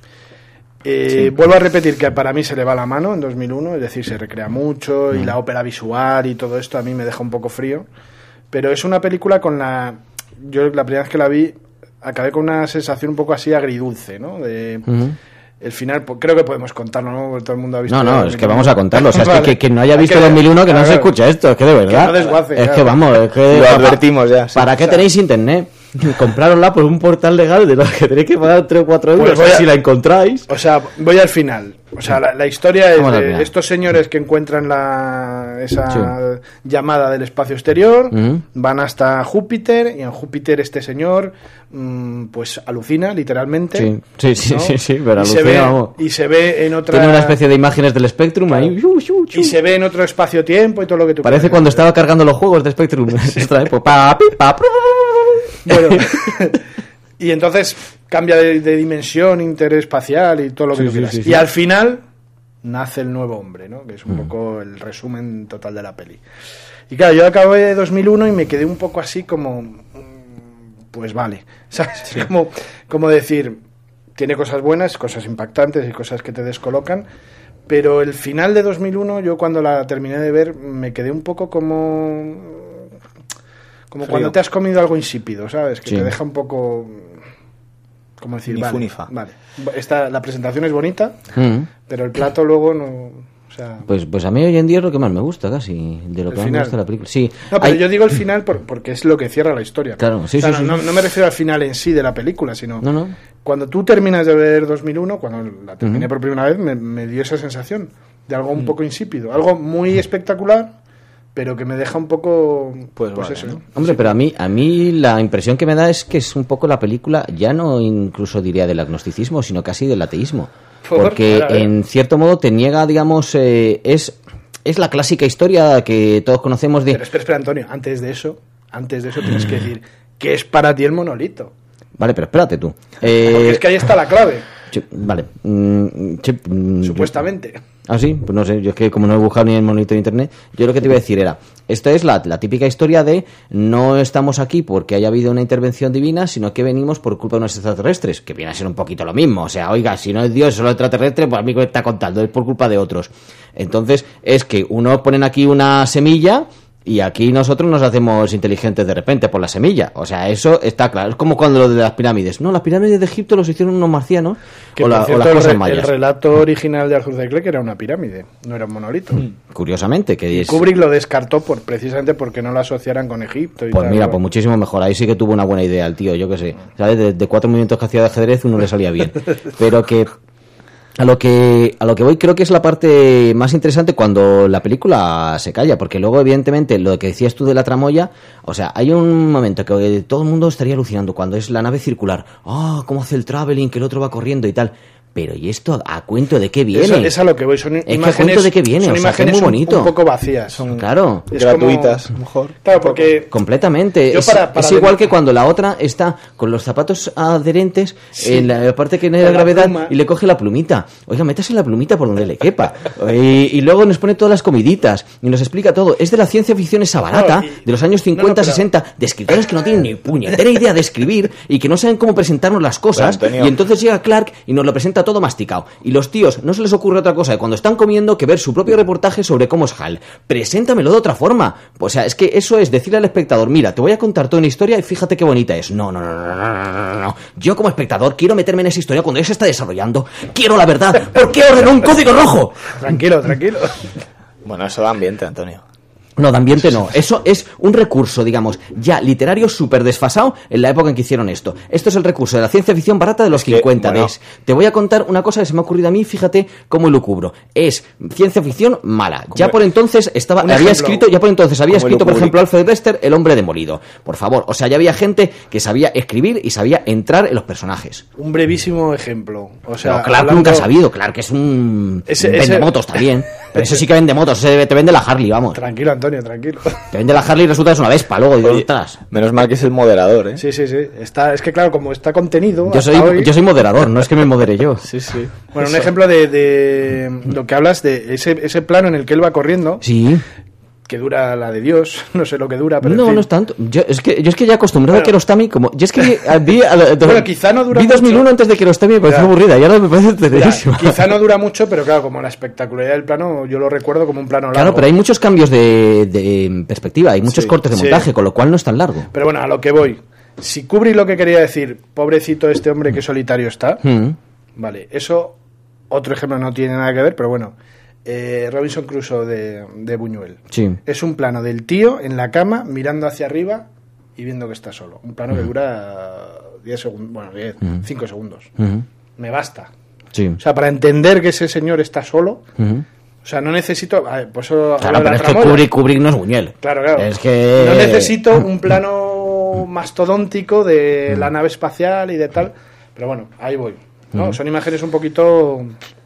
Eh, sí. Vuelvo a repetir que para mí se le va la mano en dos mil uno, es decir, se recrea mucho y la ópera visual y todo esto a mí me deja un poco frío. Pero es una película con la... Yo la primera vez que la vi acabé con una sensación un poco así agridulce, ¿no? De... Uh-huh. El final, creo que podemos contarlo, ¿no? Porque todo el mundo ha visto... No, no, es que vamos a contarlo. O sea, vale. es que, que, que no haya visto dos mil uno, que claro, no se escucha esto. Es que de verdad... Que no desguace, es claro. que vamos, es que... Lo advertimos ya. Sí, ¿Para qué o sea, tenéis internet? Comprárosla por un portal legal de los que tenéis que pagar tres o cuatro euros pues a, si la encontráis. O sea, voy al final. O sea, la, la historia es de estos señores que encuentran la esa sí. llamada del espacio exterior, uh-huh. van hasta Júpiter y en Júpiter este señor mmm, pues alucina literalmente. Sí, sí, sí, ¿no? sí, sí, pero y alucina, se ve, vamos. Y se ve en otra... Tiene una especie de imágenes del Spectrum claro. ahí. Y se ve en otro espacio-tiempo y todo lo que tú Parece cuando ver. estaba cargando los juegos de Spectrum. Sí. Esta época. Pa, pi, pa, Bueno, Y entonces cambia de, de dimensión interespacial y todo lo que sí, tú quieras. Sí, sí, y sí. al final nace el nuevo hombre, ¿no? Que es un mm. poco el resumen total de la peli. Y claro, yo acabé de dos mil uno y me quedé un poco así como... Pues vale, ¿sabes? Sí. Como, como decir, tiene cosas buenas, cosas impactantes y cosas que te descolocan, pero el final de dos mil uno, yo cuando la terminé de ver, me quedé un poco como... Como Frío. Cuando te has comido algo insípido, ¿sabes? Que sí. te deja un poco... Como decir, ni vale, funifa. vale. Esta, la presentación es bonita, mm. pero el plato luego no... O sea, pues, pues a mí hoy en día es lo que más me gusta, casi, de lo que más me gusta la película. Sí, no, pero hay... yo digo el final por, porque es lo que cierra la historia. Claro, sí, o sea, sí, no, sí. No, no me refiero al final en sí de la película, sino no, no. cuando tú terminas de ver dos mil uno, cuando la terminé uh-huh. por primera vez, me, me dio esa sensación de algo un uh-huh. poco insípido, algo muy espectacular, pero que me deja un poco pues, pues vale, eso, ¿no? Hombre, sí. pero a mí a mí la impresión que me da es que es un poco la película, ya no incluso diría del agnosticismo, sino casi del ateísmo. Porque claro, en cierto modo te niega, digamos, eh, es es la clásica historia que todos conocemos de... Pero espera, espera, Antonio, antes de eso, antes de eso tienes que decir ¿qué es para ti el monolito? Vale, pero espérate tú. Eh... Porque es que ahí está la clave. Ch- vale. Mm, ch- mm, Supuestamente. Ah, sí, pues no sé, yo es que como no he buscado ni el monolito de internet, yo lo que te iba a decir era, esto es la, la típica historia de no estamos aquí porque haya habido una intervención divina, sino que venimos por culpa de unos extraterrestres, que viene a ser un poquito lo mismo, o sea, oiga, si no es Dios, solo extraterrestre, pues a mí me está contando, es por culpa de otros. Entonces, es que unos ponen aquí una semilla... Y aquí nosotros nos hacemos inteligentes de repente por la semilla. O sea, eso está claro. Es como cuando lo de las pirámides. No, las pirámides de Egipto los hicieron unos marcianos. Que, o, la, cierto, o las cosas el, mayas. El relato original de Arthur C. Clarke era una pirámide, no era un monolito. Curiosamente. Que es... Kubrick lo descartó por, precisamente porque no lo asociaran con Egipto. Y pues tal, mira, ¿no? pues muchísimo mejor. Ahí sí que tuvo una buena idea el tío, yo qué sé. ¿Sabes? De, de cuatro movimientos que hacía de ajedrez, uno le salía bien. Pero que... A lo que a lo que voy creo que es la parte más interesante cuando la película se calla, porque luego evidentemente lo que decías tú de la tramoya, o sea, hay un momento que todo el mundo estaría alucinando cuando es la nave circular, ah, oh, cómo hace el traveling, que el otro va corriendo y tal. Pero ¿y esto a cuento de qué viene? Eso, es a lo que voy, son es imágenes, que a cuento de qué viene, son o sea, imágenes es muy bonito. Un, un poco vacías, son claro, es gratuitas, como... mejor. Claro, porque completamente. Es, para, para es igual que cuando la otra está con los zapatos adherentes sí. en la parte que no hay la gravedad pluma. Y le coge la plumita. Oiga, métase la plumita por donde le quepa. y, y luego nos pone todas las comiditas y nos explica todo. Es de la ciencia ficción esa barata, no, y... de los años cincuenta, no, no, pero... sesenta, de escritores que no tienen ni puñetera idea de escribir y que no saben cómo presentarnos las cosas. Bueno, y entonces llega Clarke y nos lo presenta todo masticado. Y los tíos no se les ocurre otra cosa de cuando están comiendo que ver su propio reportaje sobre cómo es Hal. Preséntamelo de otra forma. O sea, es que eso es decirle al espectador, mira, te voy a contar toda una historia y fíjate qué bonita es. No, no, no, no, no, no, no. Yo como espectador quiero meterme en esa historia cuando ya se está desarrollando. Quiero la verdad. ¿Por qué ordenó un código rojo? Tranquilo, tranquilo. Bueno, eso da ambiente, Antonio. No, de ambiente no. Eso es un recurso, digamos, ya literario súper desfasado en la época en que hicieron esto. Esto es el recurso de la ciencia ficción barata de los que, cincuenta. Bueno. Es, te voy a contar una cosa que se me ha ocurrido a mí, fíjate cómo lo cubro. Es ciencia ficción mala. Ya por entonces estaba, había ejemplo, escrito, ya por entonces había escrito, por ejemplo, Alfred Bester, El hombre demolido. Por favor, o sea, ya había gente que sabía escribir y sabía entrar en los personajes. Un brevísimo ejemplo. O sea, pero Clarke hablando... nunca ha sabido, Clarke es un, ese, un vende motos también. Pero eso sí que vende motos, te vende la Harley, vamos. Tranquilo, Antonio, tranquilo. Te vende la Harley y resulta que es una Vespa, luego y estás. Menos mal que es el moderador, ¿eh? Sí, sí, sí. Está, es que claro, como está contenido. Yo soy, hoy... yo soy moderador, no es que me modere yo. Sí, sí. Bueno, eso. Un ejemplo de, de lo que hablas de ese, ese plano en el que él va corriendo. Sí. Que dura la de Dios, no sé lo que dura, pero no, en fin. no es tanto. Yo es que yo es que ya acostumbrado bueno, a Kiarostami como yo es que vi a, a, bueno, quizá no dura vi dos mil uno antes de Kiarostami, me pareció aburrida y ahora me parece interesantísima. Quizá no dura mucho, pero claro, como la espectacularidad del plano, yo lo recuerdo como un plano largo. Claro, pero hay muchos cambios de, de perspectiva, hay muchos sí, cortes de sí. montaje, con lo cual no es tan largo. Pero bueno, a lo que voy. Si Kubrick lo que quería decir, pobrecito este hombre que solitario está, mm. vale, eso otro ejemplo no tiene nada que ver, pero bueno. Eh, Robinson Crusoe de, de Buñuel. Sí. Es un plano del tío en la cama mirando hacia arriba y viendo que está solo. Un plano uh-huh. que dura diez segundos, bueno, diez, uh-huh. cinco segundos. Uh-huh. Me basta. Sí. O sea, para entender que ese señor está solo, uh-huh. o sea, no necesito... A ver, pues eso, claro, pero es que Kubrick, Kubrick no es Buñuel. Claro, claro. Es que... No necesito un plano mastodóntico de uh-huh. la nave espacial y de tal. Pero bueno, ahí voy. ¿no? Uh-huh. Son imágenes un poquito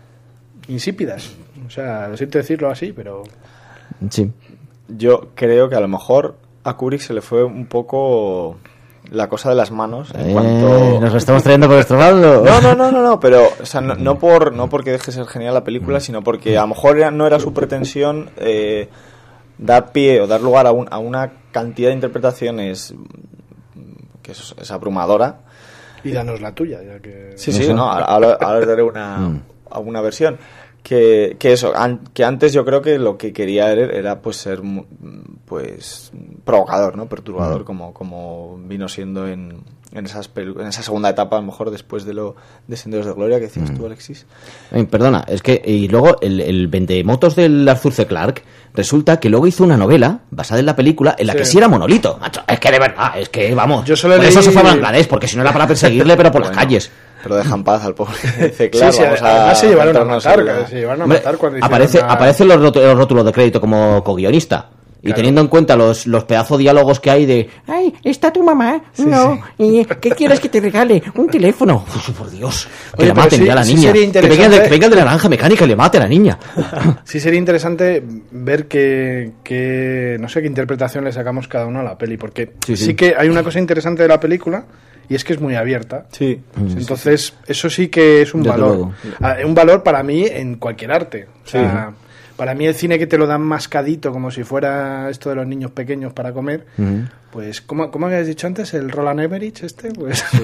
insípidas. O sea, lo siento decirlo así, pero... Sí. Yo creo que a lo mejor a Kubrick se le fue un poco la cosa de las manos. En eh, cuanto... Nos lo estamos trayendo por nuestro lado. No, no, no, no, no, pero o sea, no, no, por, no porque deje de ser genial la película, sino porque a lo mejor era, no era su pretensión eh, dar pie o dar lugar a, un, a una cantidad de interpretaciones que es, es abrumadora. Y danos la tuya, ya que... Sí, sí, no, ahora, ahora os daré una, una versión. Que, que eso, an, que antes yo creo que lo que quería era, era pues ser pues provocador, ¿no? Perturbador, mm. como, como vino siendo en, en, esas pelu- en esa segunda etapa, a lo mejor después de lo de Senderos de Gloria, que decías mm. tú, Alexis. Ay, perdona, es que, y luego el, el vendemotos del Arthur C. Clarke, resulta que luego hizo una novela basada en la película en la sí. que sí era monolito, macho. Es que de verdad, es que vamos, yo solo por leí... eso se fue a Bangladesh, porque si no era para perseguirle, pero por bueno. las calles. Pero dejan paz al pobre. Dice, claro, sí, sí, vamos a, a se llevaron a matar, la... se llevaron a Hombre, matar cuando aparece, una... aparecen los, rót- los rótulos de crédito como co-guionista. Y claro. teniendo en cuenta los, los pedazos diálogos que hay de ¡ay, está tu mamá! Sí, no, sí. ¿Qué quieres que te regale? Un teléfono. Uf, por Dios, que Oye, la maten sí, ya a la sí niña. Que venga, de, venga de la naranja mecánica y le mate a la niña. Sí sería interesante ver que, que no sé qué interpretación le sacamos cada uno a la peli, porque sí, sí. sí que hay una cosa interesante de la película. Y es que es muy abierta. Sí. Entonces, sí, sí. eso sí que es un Desde valor. Luego. Un valor para mí en cualquier arte. O sea, sí. para mí el cine que te lo dan mascadito, como si fuera esto de los niños pequeños para comer, uh-huh. pues, ¿cómo, ¿cómo habías dicho antes? ¿El Roland Emmerich este? Pues sí.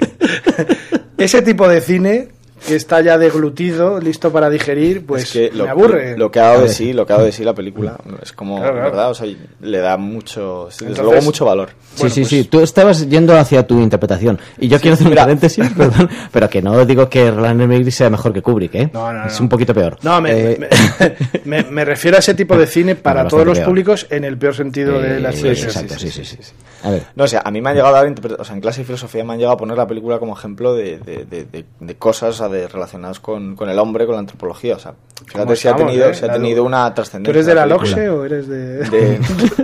Ese tipo de cine que está ya deglutido, listo para digerir, pues es que me lo, aburre. Lo que ha dado de sí, lo que ha dado de sí la película, es como, claro, claro. ¿verdad? O sea, le da mucho, desde Entonces, luego mucho valor. Sí, bueno, sí, pues, sí, tú estabas yendo hacia tu interpretación. Y yo sí, quiero hacer un paréntesis, perdón, pero que no digo que Roland Emmerich sea mejor que Kubrick, ¿eh? No, no, no. Es un poquito peor. No, me, eh... me, me, me refiero a ese tipo de cine para no, todos los peor. públicos en el peor sentido eh, de la expresión. Exacto, sí, sí, sí. sí, sí. A ver. No, o sea, a mí me han llegado a dar interpretación, o sea, en clase de filosofía me han llegado a poner la película como ejemplo de, de, de, de, de cosas, o sea, de, relacionadas con, con el hombre, con la antropología, o sea, fíjate si ha tenido, eh? si ha tenido una trascendencia. ¿Tú eres de la LOCSE o eres de...? de...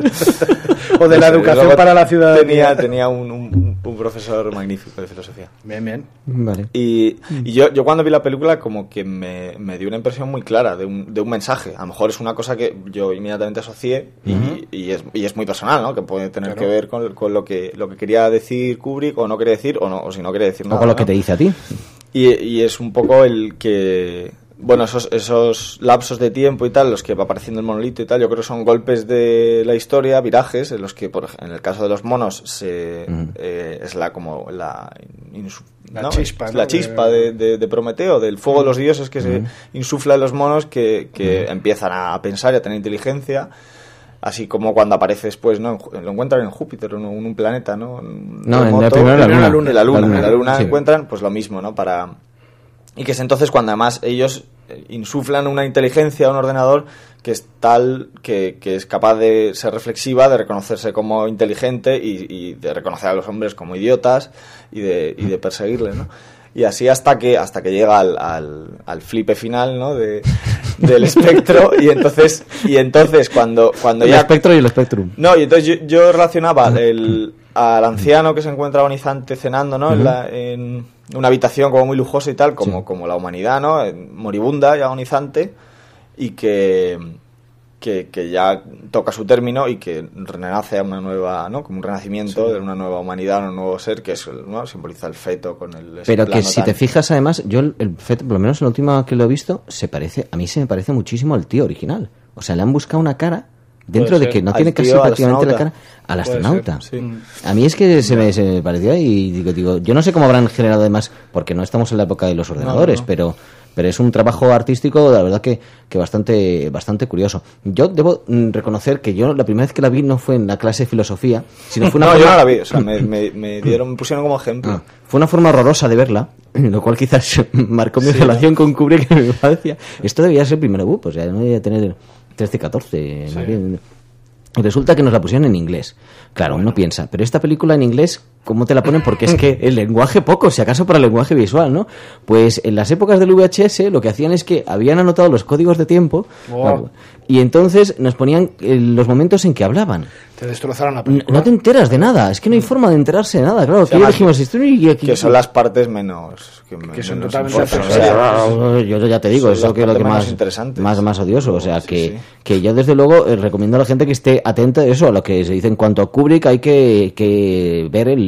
o de la educación para la ciudadanía? Tenía, tenía un, un, un profesor magnífico de filosofía. Bien, bien. Vale. Y, y yo, yo cuando vi la película como que me, me dio una impresión muy clara de un, de un mensaje. A lo mejor es una cosa que yo inmediatamente asocié y, uh-huh. y, es, y es muy personal, ¿no? Que puede tener claro. que ver con, con lo que lo que quería decir Kubrick o no quería decir, o, no, o si no quería decir nada. O con lo ¿no? que te dice a ti. Y, y es un poco el que... Bueno, esos, esos lapsos de tiempo y tal, los que va apareciendo el monolito y tal, yo creo que son golpes de la historia, virajes, en los que, por ejemplo, en el caso de los monos, se, uh-huh. eh, es la como la, insu, la ¿no? chispa, es ¿no? la chispa de, de, de Prometeo, del fuego uh-huh. de los dioses que uh-huh. se insufla en los monos, que, que uh-huh. empiezan a pensar y a tener inteligencia. Así como cuando aparece después, ¿no? Lo encuentran en Júpiter, ¿no? En un planeta, ¿no? Un no, remoto, en la primera la luna. En la luna, la luna, la luna, la luna sí. encuentran, pues lo mismo, ¿no? Para... Y que es entonces cuando además ellos insuflan una inteligencia a un ordenador que es tal que, que es capaz de ser reflexiva, de reconocerse como inteligente y, y de reconocer a los hombres como idiotas y de, y de perseguirles, ¿no? Y así hasta que hasta que llega al, al, al flipe final, ¿no? De, del espectro y entonces y entonces cuando cuando el ya espectro y el spectrum. No, y entonces yo, yo relacionaba el al anciano que se encuentra agonizante cenando, ¿no? Uh-huh. en, la, en una habitación como muy lujosa y tal, como sí. como la humanidad, ¿no? Moribunda y agonizante y que Que, que ya toca su término y que renace a una nueva, ¿no? Como un renacimiento sí. de una nueva humanidad, un nuevo ser que es, ¿no? Simboliza el feto con el... Pero que si tan... te fijas, además, yo el, el feto, por lo menos en la última que lo he visto, se parece, a mí se me parece muchísimo al tío original. O sea, le han buscado una cara dentro de que no tiene casi prácticamente la cara al astronauta. Ser, sí. A mí es que se me, se me parecía y digo, digo, yo no sé cómo habrán generado además, porque no estamos en la época de los ordenadores, no, no. pero... pero es un trabajo artístico, la verdad que, que bastante bastante curioso. Yo debo reconocer que yo la primera vez que la vi no fue en la clase de filosofía, sino fue una no, forma... yo no la vi, o sea, me, me, me dieron, me pusieron como ejemplo. Ah, fue una forma horrorosa de verla, lo cual quizás marcó mi sí, relación ¿no? con Kubrick, que me parecía, esto debía ser primero B U P, o sea, no debía tener trece, catorce, sí. más bien. Y resulta que nos la pusieron en inglés. Claro, uno piensa, pero esta película en inglés, ¿cómo te la ponen? Porque es que el lenguaje poco, si acaso para el lenguaje visual, ¿no? Pues en las épocas del V H S lo que hacían es que habían anotado los códigos de tiempo wow. y entonces nos ponían los momentos en que hablaban. Te destrozaron la película. No te enteras de nada, es que no hay forma de enterarse de nada, claro. O sea, que dijimos, esto y aquí, que son las partes menos... Que, que son menos totalmente... O sea, yo ya te digo, eso que es lo que más, más, más odioso. O sea, sí, que, sí. que yo desde luego eh, recomiendo a la gente que esté atenta a eso, a lo que se dice en cuanto a Kubrick, hay que, que ver el,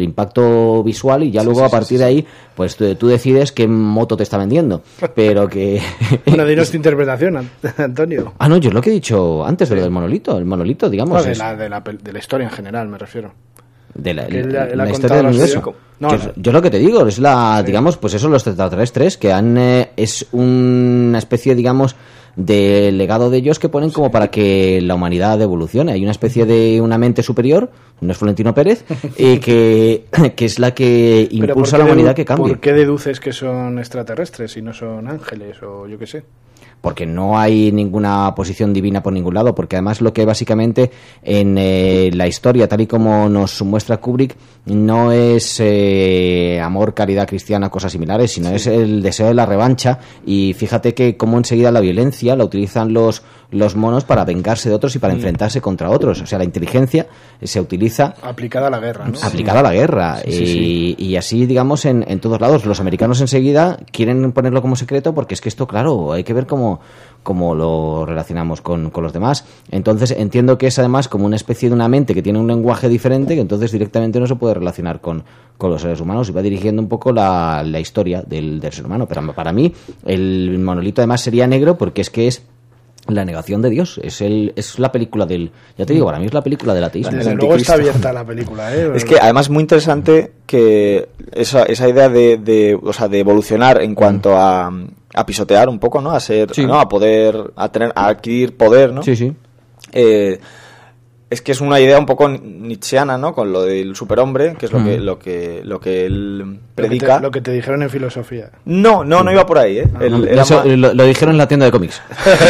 el impacto visual y ya sí, luego sí, a partir sí, sí. de ahí, pues tú, tú decides qué moto te está vendiendo. Pero que... Bueno, dinos tu interpretación, Antonio. Ah, no, yo es lo que he dicho antes de lo del monolito. El monolito, digamos... No, de, es... la, de, la, de la historia en general, me refiero. De la, él, la, la historia del universo. No, yo, no. yo lo que te digo es la, sí. digamos, pues eso, los extraterrestres que han eh, es una especie, digamos, de legado de ellos que ponen como sí. para que la humanidad evolucione. Hay una especie de una mente superior, no es Florentino Pérez, y que, que es la que impulsa a la humanidad que cambie. ¿Por qué deduces que son extraterrestres y no son ángeles o yo qué sé? Porque no hay ninguna posición divina por ningún lado, porque además lo que básicamente en eh, la historia, tal y como nos muestra Kubrick, no es eh, amor, caridad cristiana, cosas similares, sino sí. es el deseo de la revancha, y fíjate que como enseguida la violencia la utilizan los los monos para vengarse de otros y para mm. enfrentarse contra otros. O sea, la inteligencia se utiliza... Aplicada a la guerra, ¿no? Aplicada a la guerra. Sí, sí, y, sí. y así, digamos, en, en todos lados. Los americanos enseguida quieren ponerlo como secreto porque es que esto, claro, hay que ver cómo, cómo lo relacionamos con, con los demás. Entonces, entiendo que es además como una especie de una mente que tiene un lenguaje diferente, que entonces directamente no se puede relacionar con, con los seres humanos y va dirigiendo un poco la, la historia del, del ser humano. Pero para mí, el monolito además sería negro porque es que es la negación de Dios, es el es la película del, ya te digo, para mí es la película del ateísmo. Desde luego está abierta la película, ¿eh? Es que además muy interesante que esa, esa idea de, de, o sea, de evolucionar en cuanto a, a pisotear un poco, ¿no? A ser, sí. ¿no? A poder, a tener, a adquirir poder, ¿no? Sí, sí. Eh, es que es una idea un poco nietzscheana, ¿no? Con lo del superhombre, que es lo mm. que lo que lo que él predica. Lo que, te, lo que te dijeron en filosofía. No, no, no iba por ahí, ¿eh? Ah, el, eso, más... lo, lo dijeron en la tienda de cómics.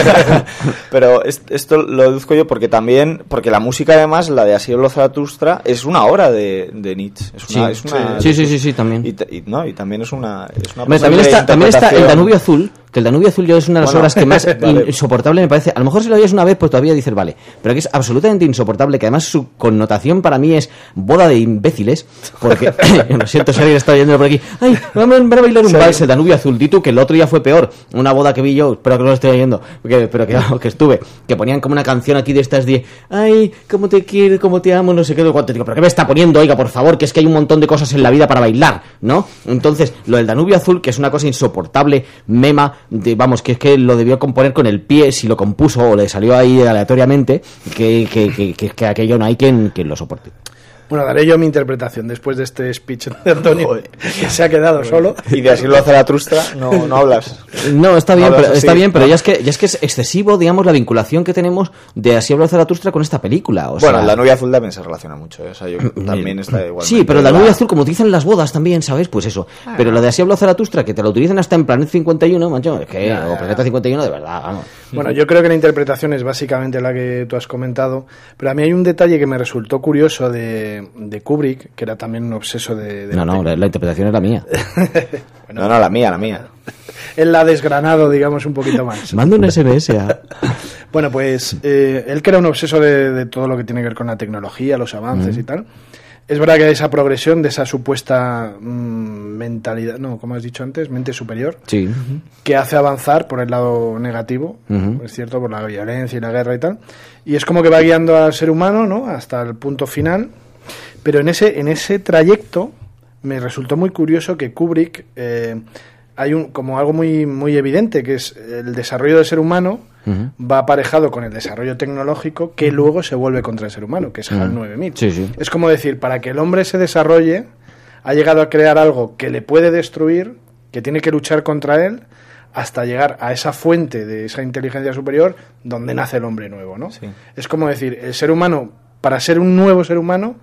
Pero es, esto lo deduzco yo porque también, porque la música además, la de Así habló Zaratustra, es una obra de, de Nietzsche. Es una, sí, es una, sí, sí, sí, sí, también. Y, y, no, y también es una... Es una Hombre, también, está, también está El Danubio Azul, que El Danubio Azul yo es una de las bueno, obras que más vale. insoportable me parece. A lo mejor si lo oyes una vez, pues todavía dices, vale. Pero que es absolutamente insoportable, que además su connotación para mí es boda de imbéciles, porque, lo siento si alguien está oyendo por aquí, ay, vamos a bailar un sí. vals, El Danubio Azul, di tú, que el otro día fue peor, una boda que vi yo, espero que no lo esté oyendo, porque, pero que, que estuve, que ponían como una canción aquí de estas de, ay, cómo te quiero, cómo te amo, no sé qué, cuánto, digo, pero ¿qué me está poniendo? Oiga, por favor, que es que hay un montón de cosas en la vida para bailar, ¿no? Entonces, lo del Danubio Azul, que es una cosa insoportable, mema, de, vamos, que es que lo debió componer con el pie, si lo compuso o le salió ahí aleatoriamente, que, que, que, que, que aquello no hay quien, quien lo soporte. Bueno, daré yo mi interpretación después de este speech de Antonio, que se ha quedado solo. Y de Así lo hace la Trustra, no, no hablas. No, está bien, no pero, está bien, pero ya es, que, ya es que es excesivo, digamos, la vinculación que tenemos de Así habló Zaratustra con esta película. O bueno, sea, la Nubia Azul también se relaciona mucho, ¿eh? O sea, yo también está igual. Sí, pero la Nubia Azul, como utilizan las bodas también, ¿sabes? Pues eso. Ah, pero la de Así habló Zaratustra, que te la utilizan hasta en Planet cincuenta y uno, mancho, es que, ya, o Planeta cincuenta y uno, de verdad, vamos. Bueno, yo creo que la interpretación es básicamente la que tú has comentado, pero a mí hay un detalle que me resultó curioso de, de Kubrick, que era también un obseso de... de no, no, la, la interpretación es la mía. Bueno, no, no, la mía, la mía. Él la ha desgranado, digamos, un poquito más. Manda un ese eme ese a... Bueno, pues eh, él que era un obseso de, de todo lo que tiene que ver con la tecnología, los avances mm. y tal. Es verdad que esa progresión de esa supuesta mmm, mentalidad, no, como has dicho antes, mente superior, sí. que hace avanzar por el lado negativo, uh-huh. es cierto, por la violencia y la guerra y tal. Y es como que va guiando al ser humano, ¿no?, hasta el punto final. Pero en ese, en ese trayecto me resultó muy curioso que Kubrick eh, hay un como algo muy, muy evidente, que es el desarrollo del ser humano uh-huh. va aparejado con el desarrollo tecnológico que luego se vuelve contra el ser humano, que es HAL nueve mil. Sí, sí. Es como decir, para que el hombre se desarrolle, ha llegado a crear algo que le puede destruir, que tiene que luchar contra él, hasta llegar a esa fuente de esa inteligencia superior donde nace el hombre nuevo, ¿no? Sí. Es como decir, el ser humano, para ser un nuevo ser humano,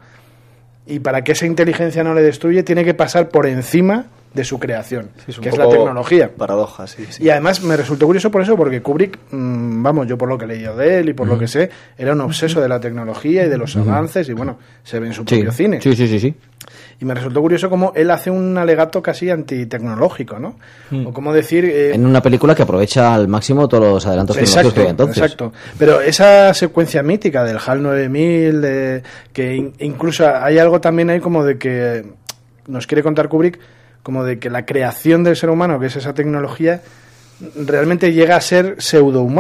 y para que esa inteligencia no le destruye, tiene que pasar por encima de su creación, sí, es que es la tecnología. Paradoja, sí, sí. Y además me resultó curioso por eso, porque Kubrick, mmm, vamos, yo por lo que he leído de él y por uh-huh. lo que sé, era un obseso de la tecnología y de los uh-huh. avances, y bueno, se ve en su propio sí. cine. Sí, sí, sí, sí. Y me resultó curioso cómo él hace un alegato casi antitecnológico, ¿no? Mm. O cómo decir... Eh... En una película que aprovecha al máximo todos los adelantos tecnológicos que hay entonces. Exacto. Pero esa secuencia mítica del HAL nueve mil, de, que in, incluso hay algo también ahí como de que nos quiere contar Kubrick, como de que la creación del ser humano, que es esa tecnología, realmente llega a ser pseudohumana.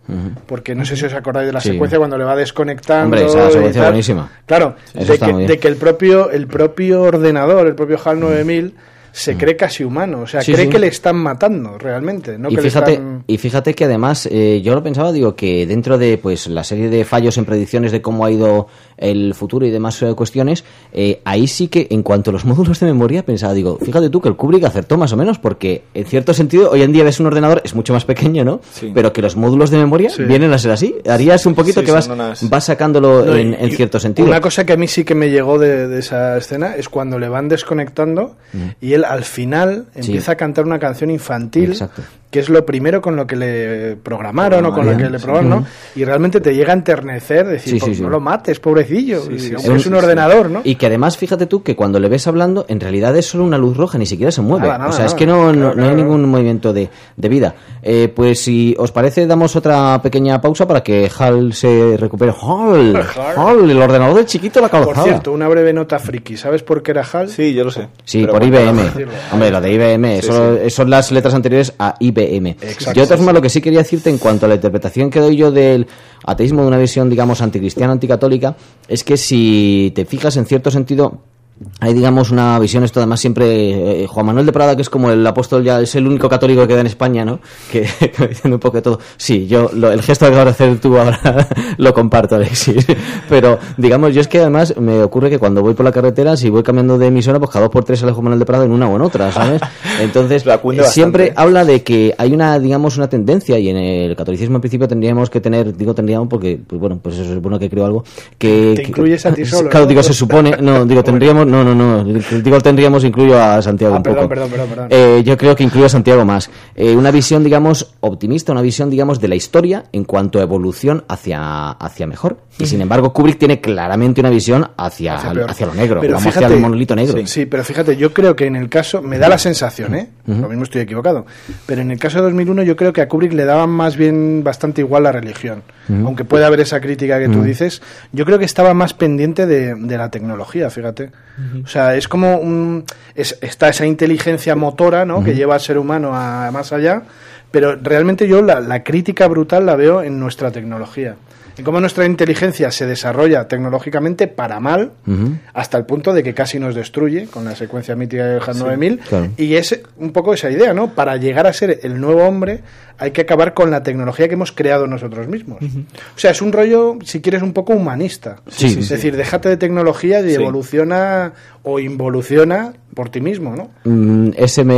Uh-huh. Porque no sé si os acordáis de la sí. secuencia cuando le va desconectando. Hombre, esa secuencia buenísima. Claro, de que, de que el propio el propio ordenador, el propio HAL nueve mil, se cree casi humano, o sea, sí, cree sí. que le están matando realmente, no y que fíjate, le están... Y fíjate que además, eh, yo lo pensaba, digo, que dentro de pues la serie de fallos en predicciones de cómo ha ido el futuro y demás eh, cuestiones, eh, ahí sí que en cuanto a los módulos de memoria pensaba, digo, fíjate tú que el Kubrick acertó más o menos, porque en cierto sentido, hoy en día ves un ordenador, es mucho más pequeño, ¿no? Sí. Pero que los módulos de memoria sí. vienen a ser así, harías un poquito sí, que vas, unas... vas sacándolo no, en, en cierto sentido. Una cosa que a mí sí que me llegó de, de esa escena es cuando le van desconectando mm. y él al final empieza sí. a cantar una canción infantil. Exacto. Que es lo primero con lo que le programaron o con lo que le probaron, ¿no? Y realmente te llega a enternecer, decir, sí, sí, sí. no lo mates, pobrecillo, sí, sí, sí, es un ordenador, ¿no? Y que además, fíjate tú, que cuando le ves hablando, en realidad es solo una luz roja, ni siquiera se mueve. Nada, nada, o sea, nada, es que no, claro, no, no claro, hay ningún movimiento de, de vida. Eh, pues si os parece, damos otra pequeña pausa para que HAL se recupere. HAL, HAL, el ordenador del chiquito la calzada. Por cierto, una breve nota friki, ¿sabes por qué era HAL? Sí, yo lo sé. Sí, por I B M. Hombre, lo de I B M, sí, eso, sí. son las letras anteriores a I B M. Exacto. Yo de todas formas lo que sí quería decirte en cuanto a la interpretación que doy yo del ateísmo de una visión, digamos, anticristiana, anticatólica, es que si te fijas en cierto sentido hay, digamos, una visión, esto además siempre, eh, Juan Manuel de Prada, que es como el apóstol, ya es el único católico que queda en España, ¿no? Que, que diciendo un poco de todo. Sí, yo, lo, el gesto que vas a hacer tú ahora lo comparto, Alexis. Pero, digamos, yo es que además me ocurre que cuando voy por la carretera, si voy cambiando de emisora, pues cada dos por tres sale Juan Manuel de Prada en una o en otra, ¿sabes? Entonces, siempre bastante. Habla de que hay una, digamos, una tendencia, y en el catolicismo en principio tendríamos que tener, digo tendríamos porque, pues bueno, pues eso se supone que creo algo, que... Te incluyes a ti solo. Claro, ¿no? Digo, se supone, no, digo, tendríamos, no, no, no, digo, tendríamos, incluyo a Santiago ah, un perdón, poco. Perdón, perdón, perdón. Eh, yo creo que incluyo a Santiago más. Eh, una visión, digamos, optimista, una visión, digamos, de la historia en cuanto a evolución hacia, hacia mejor. Y sin embargo, Kubrick tiene claramente una visión hacia, hacia, hacia lo negro, pero vamos, fíjate, hacia el monolito negro. Sí, sí, pero fíjate, yo creo que en el caso, me da la sensación, ¿eh? Uh-huh. Lo mismo estoy equivocado, pero en el caso de dos mil uno yo creo que a Kubrick le daba más bien bastante igual la religión. Uh-huh. Aunque puede haber esa crítica que tú uh-huh. dices, yo creo que estaba más pendiente de, de la tecnología, fíjate. Uh-huh. O sea, es como un, es, está esa inteligencia motora, ¿no? Uh-huh. Que lleva al ser humano a más allá, pero realmente yo la, la crítica brutal la veo en nuestra tecnología. En cómo nuestra inteligencia se desarrolla tecnológicamente para mal, uh-huh. hasta el punto de que casi nos destruye con la secuencia mítica del HAL nueve mil, sí, claro. Y es un poco esa idea, ¿no? Para llegar a ser el nuevo hombre hay que acabar con la tecnología que hemos creado nosotros mismos. Uh-huh. O sea, es un rollo, si quieres, un poco humanista. Sí, es sí, decir, sí. déjate de tecnología y sí. evoluciona o involuciona por ti mismo, ¿no? Mm, S M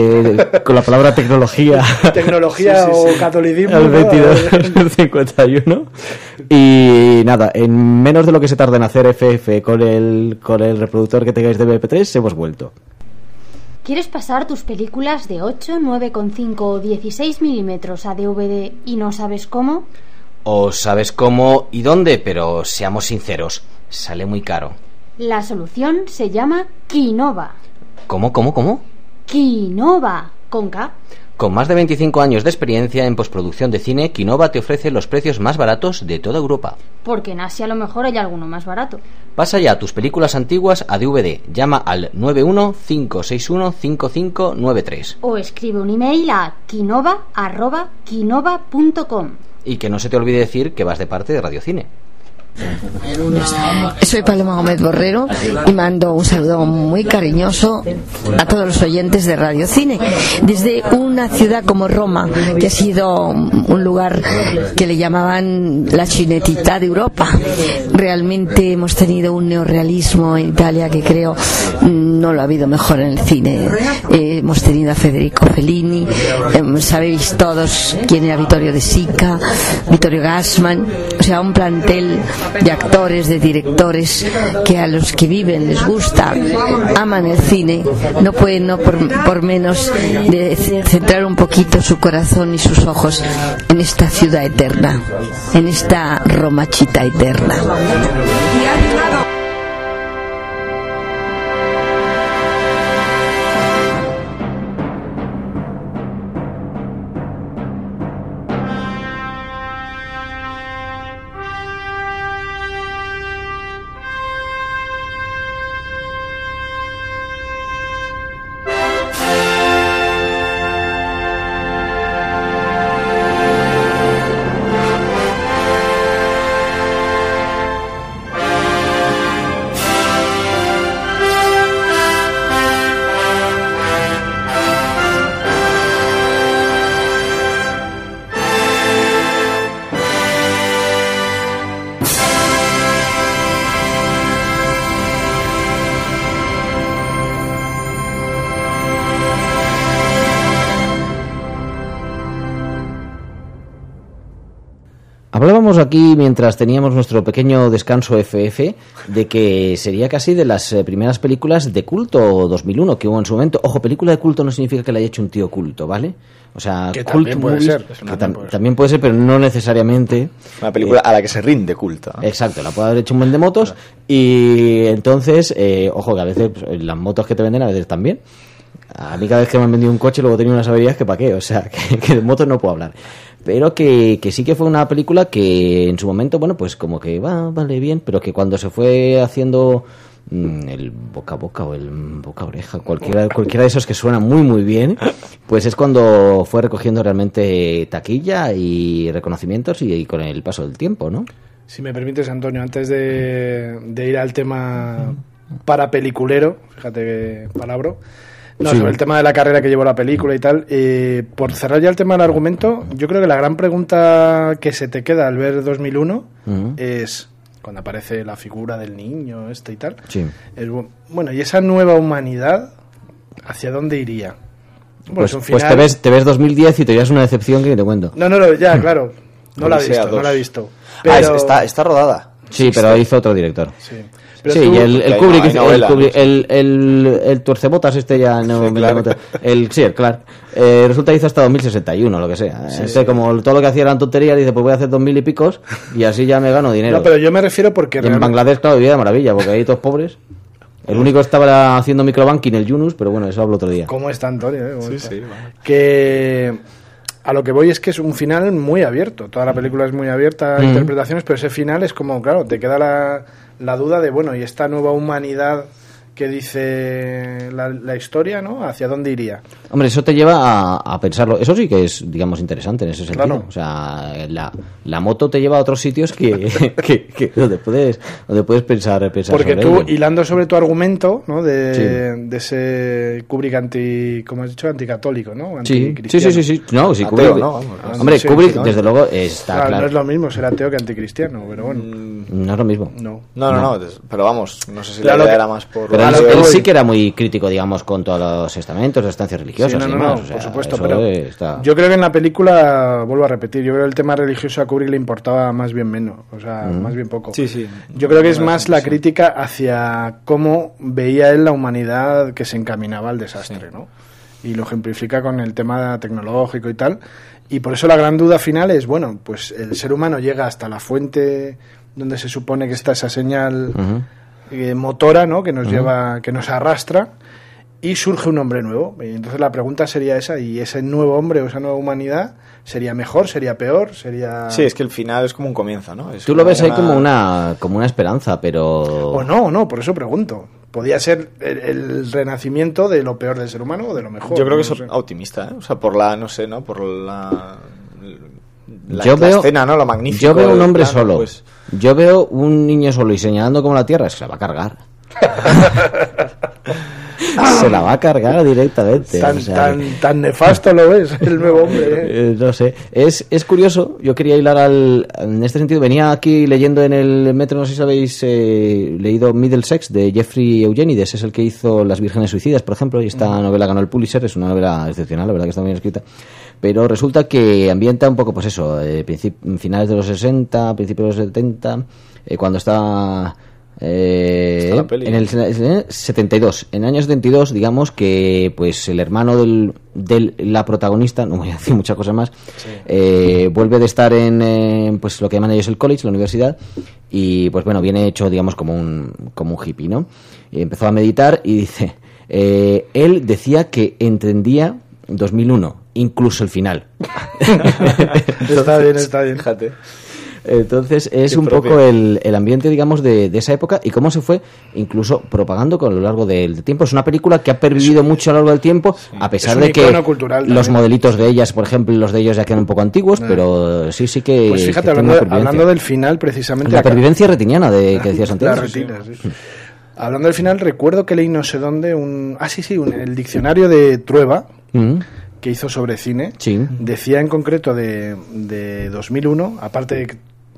S con la palabra tecnología. Tecnología sí, sí, sí. o catolicismo. Al veintidós cincuenta y uno. Y nada, en menos de lo que se tarda en hacer F F con el, con el reproductor que tengáis de M P tres, hemos vuelto. ¿Quieres pasar tus películas de ocho, nueve coma cinco o dieciséis milímetros a D V D y no sabes cómo? O sabes cómo y dónde, pero seamos sinceros, sale muy caro. La solución se llama Kinova. ¿Cómo, cómo, cómo? Kinova, con K. Con más de veinticinco años de experiencia en postproducción de cine, Kinova te ofrece los precios más baratos de toda Europa. Porque en Asia a lo mejor hay alguno más barato. Pasa ya tus películas antiguas a D V D. Llama al nueve uno cinco seis uno cinco cinco nueve tres. O escribe un email a kinova arroba kinova punto com. Y que no se te olvide decir que vas de parte de Radio Cine. Soy Paloma Gómez Borrero y mando un saludo muy cariñoso a todos los oyentes de Radio Cine desde una ciudad como Roma, que ha sido un lugar que le llamaban la Cinecittà de Europa. Realmente hemos tenido un neorrealismo en Italia que creo no lo ha habido mejor en el cine. Eh, hemos tenido a Federico Fellini, eh, sabéis todos quién era Vittorio De Sica, Vittorio Gassman, o sea, un plantel de actores, de directores que a los que viven les gusta, aman el cine, no pueden no por, por menos de centrar un poquito su corazón y sus ojos en esta ciudad eterna, en esta Romachita eterna. hablábamos aquí mientras teníamos nuestro pequeño descanso F F de que sería casi de las eh, primeras películas de culto dos mil uno que hubo en su momento. Ojo, película de culto no significa que la haya hecho un tío culto, ¿vale? O sea, que cult también puede movies, ser. Que tam puede también ser. puede ser, pero no necesariamente. Una película eh, a la que se rinde culto, ¿no? Exacto, la puede haber hecho un buen de motos. Claro. Y entonces, eh, ojo, que a veces pues, las motos que te venden a veces también. A mí cada vez que me han vendido un coche luego he tenido unas averías que pa' qué, o sea, que, que de motos no puedo hablar. Pero que, que sí que fue una película que en su momento, bueno, pues como que va, vale bien, pero que cuando se fue haciendo mmm, el boca a boca o el boca a oreja, cualquiera, cualquiera de esos que suenan muy muy bien, pues es cuando fue recogiendo realmente taquilla y reconocimientos y, y con el paso del tiempo, ¿no? Si me permites, Antonio, antes de, de ir al tema parapeliculero, fíjate que palabra. No, sí. Sobre el tema de la carrera que llevó la película y tal, eh, por cerrar ya el tema del argumento, yo creo que la gran pregunta que se te queda al ver dos mil uno uh-huh. es, cuando aparece la figura del niño este y tal, sí. es, bueno, ¿y esa nueva humanidad hacia dónde iría? Bueno, pues, final... pues te ves te ves dos mil diez y te llevas una decepción que te cuento. No, no, no, ya, claro, no la he visto, no la he visto. Pero... Ah, está, está rodada. Sí, pero está... hizo otro director. Sí. Pero sí, tú, el, el Kubrick, no, el, Kubrick no, el, el, el tuercebotas este ya no sí, claro. el sí, el Clark, eh, resulta que hizo hasta dos mil sesenta y uno, lo que sea. Sí, este, sí. Como todo lo que hacía eran tonterías, dice, pues voy a hacer dos mil y picos y así ya me gano dinero. No, pero yo me refiero porque... Y en realmente... Bangladesh, claro, vivía de maravilla, porque ahí todos pobres. El único estaba haciendo microbanking, el Yunus, pero bueno, eso hablo otro día. ¿Cómo está Antonio? Eh? Sí, está? sí. Vale. Que... A lo que voy es que es un final muy abierto. Toda la película es muy abierta a mm. interpretaciones, pero ese final es como, claro, te queda la, la duda de, bueno, ¿y esta nueva humanidad que dice la, la historia, ¿no? ¿Hacia dónde iría? Hombre, eso te lleva a, a pensarlo. Eso sí que es, digamos, interesante en ese sentido. Claro. O sea, la, la moto te lleva a otros sitios que, que, que donde puedes donde puedes pensar, pensar Porque sobre tú, ello. Hilando sobre tu argumento, ¿no? De, sí. de ese Kubrick anti, como has dicho, anticatólico, ¿no? Sí, sí, sí, sí, sí. No, sí, ateo, Kubrick, ¿no? Vamos, no, hombre, sí, Kubrick, sí, no, desde no. luego, está claro, claro. No es lo mismo ser ateo que anticristiano, pero bueno. No es lo mismo. No, no, no, no, no pero vamos, no sé si claro, la idea era más por... Pero él, él sí que era muy crítico, digamos, con todos los estamentos, las estancias religiosas sí, no, y no, demás. No, o sea, por supuesto, pero está... yo creo que en la película, vuelvo a repetir, yo creo que el tema religioso a Kubrick le importaba más bien menos, o sea, mm. más bien poco. Sí, sí. Yo creo que es más la crítica hacia cómo veía él la humanidad que se encaminaba al desastre, sí. ¿no? Y lo ejemplifica con el tema tecnológico y tal. Y por eso la gran duda final es, bueno, pues el ser humano llega hasta la fuente donde se supone que está esa señal uh-huh. eh, motora, ¿no? Que nos uh-huh. lleva, que nos arrastra. Y surge un hombre nuevo. Y entonces la pregunta sería esa, ¿y ese nuevo hombre o esa nueva humanidad sería mejor, sería peor, sería...? Sí, es que el final es como un comienzo, ¿no? Es Tú lo ves una... ahí como una, como una esperanza, pero... O no, no, por eso pregunto. ¿Podía ser el, el renacimiento de lo peor del ser humano o de lo mejor? Yo creo no que es sé. optimista, ¿eh? O sea, por la, no sé, ¿no? Por la... La, yo la veo, escena, ¿no? Lo magnífico. Yo veo un hombre plano, solo. Pues... Yo veo un niño solo y señalando como la tierra, se la va a cargar. Se la va a cargar directamente. Tan, o sea, tan, tan nefasto lo ves, el nuevo hombre. ¿eh? Eh, no sé. Es, es curioso. Yo quería hilar al. En este sentido, venía aquí leyendo en el metro, no sé si habéis eh, leído Middlesex de Jeffrey Eugenides. Es el que hizo Las Vírgenes Suicidas, por ejemplo. Y esta uh-huh. novela ganó el Pulitzer. Es una novela excepcional, la verdad que está muy bien escrita. Pero resulta que ambienta un poco, pues eso, eh, princip- finales de los sesenta, principios de los setenta, eh, cuando está. Eh, en el setenta y dos, en el año setenta y dos, digamos que pues el hermano del, de la protagonista, no voy a decir muchas cosas más, sí. eh, vuelve de estar en eh, pues lo que llaman ellos el college, la universidad, y pues bueno, viene hecho digamos como un como un hippie, ¿no? Y empezó a meditar y dice, eh, él decía que entendía dos mil uno, incluso el final. Está bien, está bien. Fíjate. Entonces es Qué un propio. poco el, el ambiente, digamos, de, de esa época y cómo se fue incluso propagando con lo largo del tiempo. Es una película que ha pervivido sí. mucho a lo largo del tiempo, sí. a pesar de que los modelitos de ellas, por ejemplo, los de ellos ya quedan un poco antiguos, no. pero sí, sí que... Pues fíjate, que hablando, hablando del final, precisamente... La pervivencia retiniana de, que decías antes. La retina, sí. sí. Hablando del final, recuerdo que leí no sé dónde un... Ah, sí, sí, un, el diccionario de Trueba... Mm. que hizo sobre cine, sí. decía en concreto de, de dos mil uno, aparte de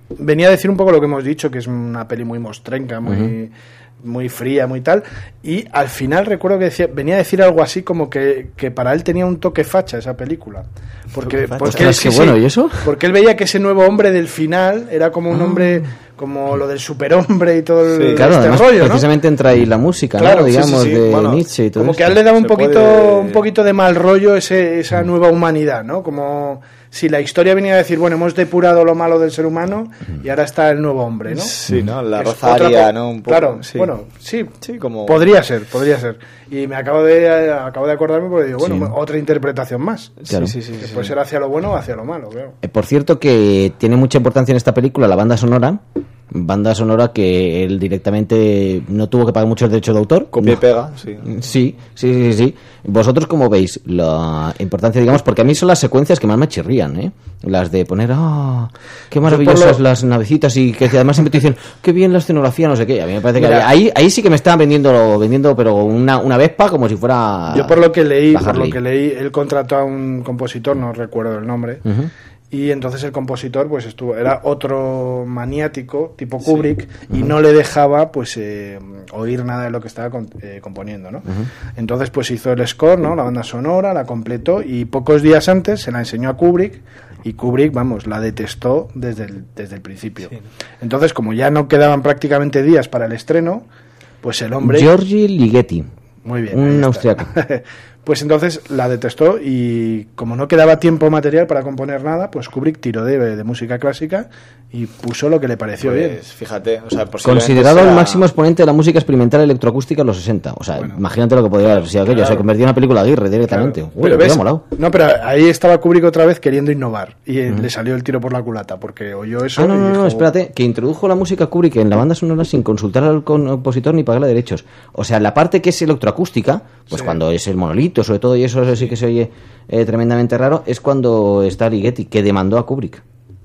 venía a decir un poco lo que hemos dicho, que es una peli muy mostrenca, muy... Uh-huh. muy fría, muy tal, y al final recuerdo que decía, venía a decir algo así como que, que para él tenía un toque facha esa película, porque, porque, él, sí, bueno, sí, ¿y eso? porque él veía que ese nuevo hombre del final era como un ah. hombre, como lo del superhombre y todo el, sí, claro, este además, rollo, ¿no? Precisamente entra ahí la música, claro, ¿no? digamos, sí, sí, sí. de Bueno, Nietzsche y todo como esto. que a él le daba un Se poquito puede... un poquito de mal rollo ese, esa nueva humanidad, ¿no? Como si la historia venía a decir, bueno, hemos depurado lo malo del ser humano y ahora está el nuevo hombre, ¿no? Sí, ¿no? La rozaria, ¿no? Un poco, claro, sí. bueno, sí, sí como... podría ser, podría ser. Y me acabo de acabo de acordarme porque digo, bueno, sí. otra interpretación más. Claro. Sí, sí, sí, sí, puede sí. ser hacia lo bueno o hacia lo malo, claro. Eh, por cierto, que tiene mucha importancia en esta película la banda sonora. Banda sonora que él directamente no tuvo que pagar muchos derechos de autor. Copia y no. pega, sí. Sí, sí, sí, sí. ¿Vosotros cómo veis la importancia, digamos? Porque a mí son las secuencias que más me chirrían, ¿eh? Las de poner, ah, oh, qué maravillosas lo... las navecitas y que además siempre te dicen, qué bien la escenografía, no sé qué. A mí me parece Mira, que ahí, ahí sí que me estaban vendiendo, vendiendo pero una, una Vespa como si fuera... Yo por lo que leí, por lo que leí, él contrató a un compositor, no recuerdo el nombre, uh-huh. y entonces el compositor pues estuvo era otro maniático tipo Kubrick sí. y uh-huh. no le dejaba pues eh, oír nada de lo que estaba con, eh, componiendo, ¿no? Uh-huh. Entonces pues hizo el score, ¿no? La banda sonora, la completó y pocos días antes se la enseñó a Kubrick y Kubrick, vamos, la detestó desde el, desde el principio. Sí. Entonces, como ya no quedaban prácticamente días para el estreno, pues el hombre... Giorgi Ligeti. Muy bien. Un austriaco. Pues entonces la detestó y como no quedaba tiempo material para componer nada, pues Kubrick tiró de, de música clásica y puso lo que le pareció pues, bien. Fíjate, o sea, considerado será... el máximo exponente de la música experimental electroacústica en los sesenta. O sea, bueno, imagínate lo que podría haber sido aquello. Claro. Se convirtió en una película de Aguirre directamente. Claro. Uy, pero ves, molado. No, pero ahí estaba Kubrick otra vez queriendo innovar y uh-huh. le salió el tiro por la culata porque oyó eso. Ah, no, y no, dijo... no, espérate, que introdujo la música Kubrick en la banda sonora sin consultar al compositor ni pagarle derechos. O sea, la parte que es electroacústica, pues sí. cuando es el monolito, sobre todo, y eso sí que se oye eh, tremendamente raro, es cuando está Ligeti, que demandó a Kubrick.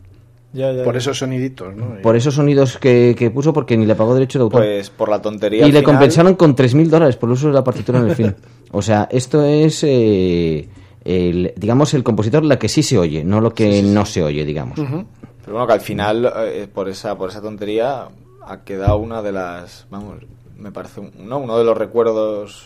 Ya, ya, por esos soniditos, ¿no? Por esos sonidos que, que puso porque ni le pagó derecho de autor. Pues por la tontería. Y le final... compensaron con tres mil dólares por el uso de la partitura en el film. O sea, esto es, eh, el, digamos, el compositor la que sí se oye, no lo que sí, sí, no sí. se oye, digamos. Uh-huh. Pero bueno, que al final, eh, por esa por esa tontería, ha quedado una de las, vamos, me parece, no, uno de los recuerdos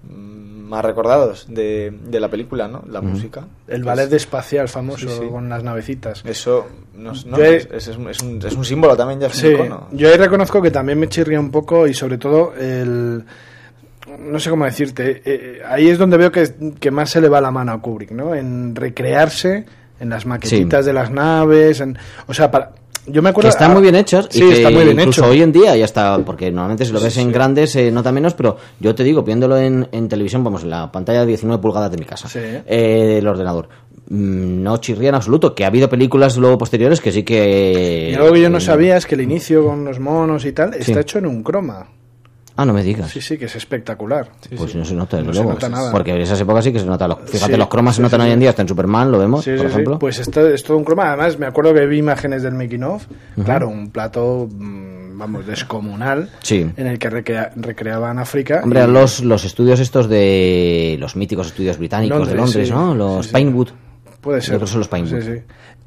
más recordados de, de la película, ¿no? La uh-huh. música. El ballet es... espacial famoso sí, sí. con las navecitas. Eso no, no, he... es, es, un, es, un, es un símbolo también ya. Es sí, un icono. Yo ahí reconozco que también me chirría un poco y sobre todo el... No sé cómo decirte. Eh, ahí es donde veo que, que más se le va la mano a Kubrick, ¿no? En recrearse en las maquetitas sí. de las naves, en, o sea, para... Yo me acuerdo, que están ah, muy bien hechos sí, y que está muy bien incluso hecho. Hoy en día ya está, porque normalmente si lo ves sí, en sí. grandes se eh, nota menos, pero yo te digo, viéndolo en, en televisión, vamos, en la pantalla de diecinueve pulgadas de mi casa, sí. eh, del ordenador, mm, no chirría en absoluto, que ha habido películas luego posteriores que sí que... Y algo que yo no sabía es que el inicio con los monos y tal está sí. hecho en un croma. Ah, no me digas. Sí, sí, que es espectacular. Sí, pues sí. no se nota, desde no luego. Se nota nada. Porque en esas épocas sí que se nota. Los, fíjate, sí, los cromas sí, se notan sí, hoy sí. en día, hasta en Superman lo vemos, sí, por sí, ejemplo. Sí. Pues esto es todo un croma. Además, me acuerdo que vi imágenes del making of. Uh-huh. Claro, un plato, vamos, descomunal. Sí. En el que recrea, recreaban África. Hombre, y... los, los estudios estos de... Los míticos estudios británicos Londres, de Londres, sí. ¿no? Los sí, Pinewood. Sí. Puede ser. Creo que son los Pinewood. Sí, sí.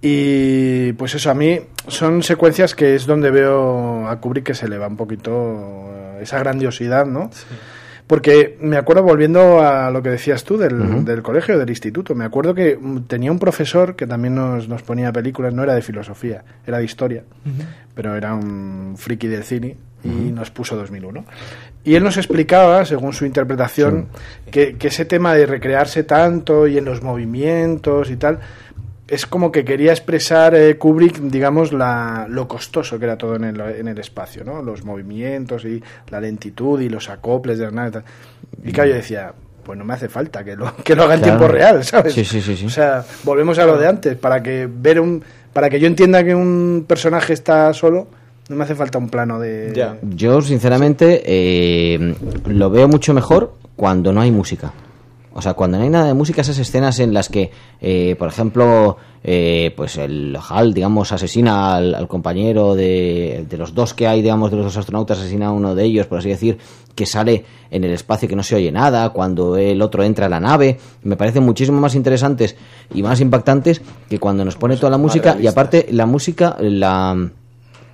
Y pues eso, a mí son secuencias que es donde veo a Kubrick que se le va un poquito esa grandiosidad, ¿no? Sí. Porque me acuerdo, volviendo a lo que decías tú del, uh-huh. del colegio, del instituto, me acuerdo que tenía un profesor que también nos, nos ponía películas, no era de filosofía, era de historia, uh-huh. pero era un friki del cine y uh-huh. nos puso dos mil uno. Y él nos explicaba, según su interpretación, sí. que, que ese tema de recrearse tanto y en los movimientos y tal... Es como que quería expresar eh, Kubrick, digamos, la, lo costoso que era todo en el, en el espacio, ¿no? Los movimientos y la lentitud y los acoples de las naves. Y claro, yo decía, pues no me hace falta que lo, que lo haga en claro. tiempo real, ¿sabes? Sí, sí, sí, sí. O sea, volvemos a lo de antes. Para que ver un, para que yo entienda que un personaje está solo, no me hace falta un plano de... Ya. Yo, sinceramente, eh, lo veo mucho mejor cuando no hay música. O sea, cuando no hay nada de música, esas escenas en las que, eh, por ejemplo, eh, pues el Hal, digamos, asesina al, al compañero de, de los dos que hay, digamos, de los dos astronautas, asesina a uno de ellos, por así decir, que sale en el espacio que no se oye nada, cuando el otro entra a la nave, me parecen muchísimo más interesantes y más impactantes que cuando nos pone toda la música. Y aparte, la música, la...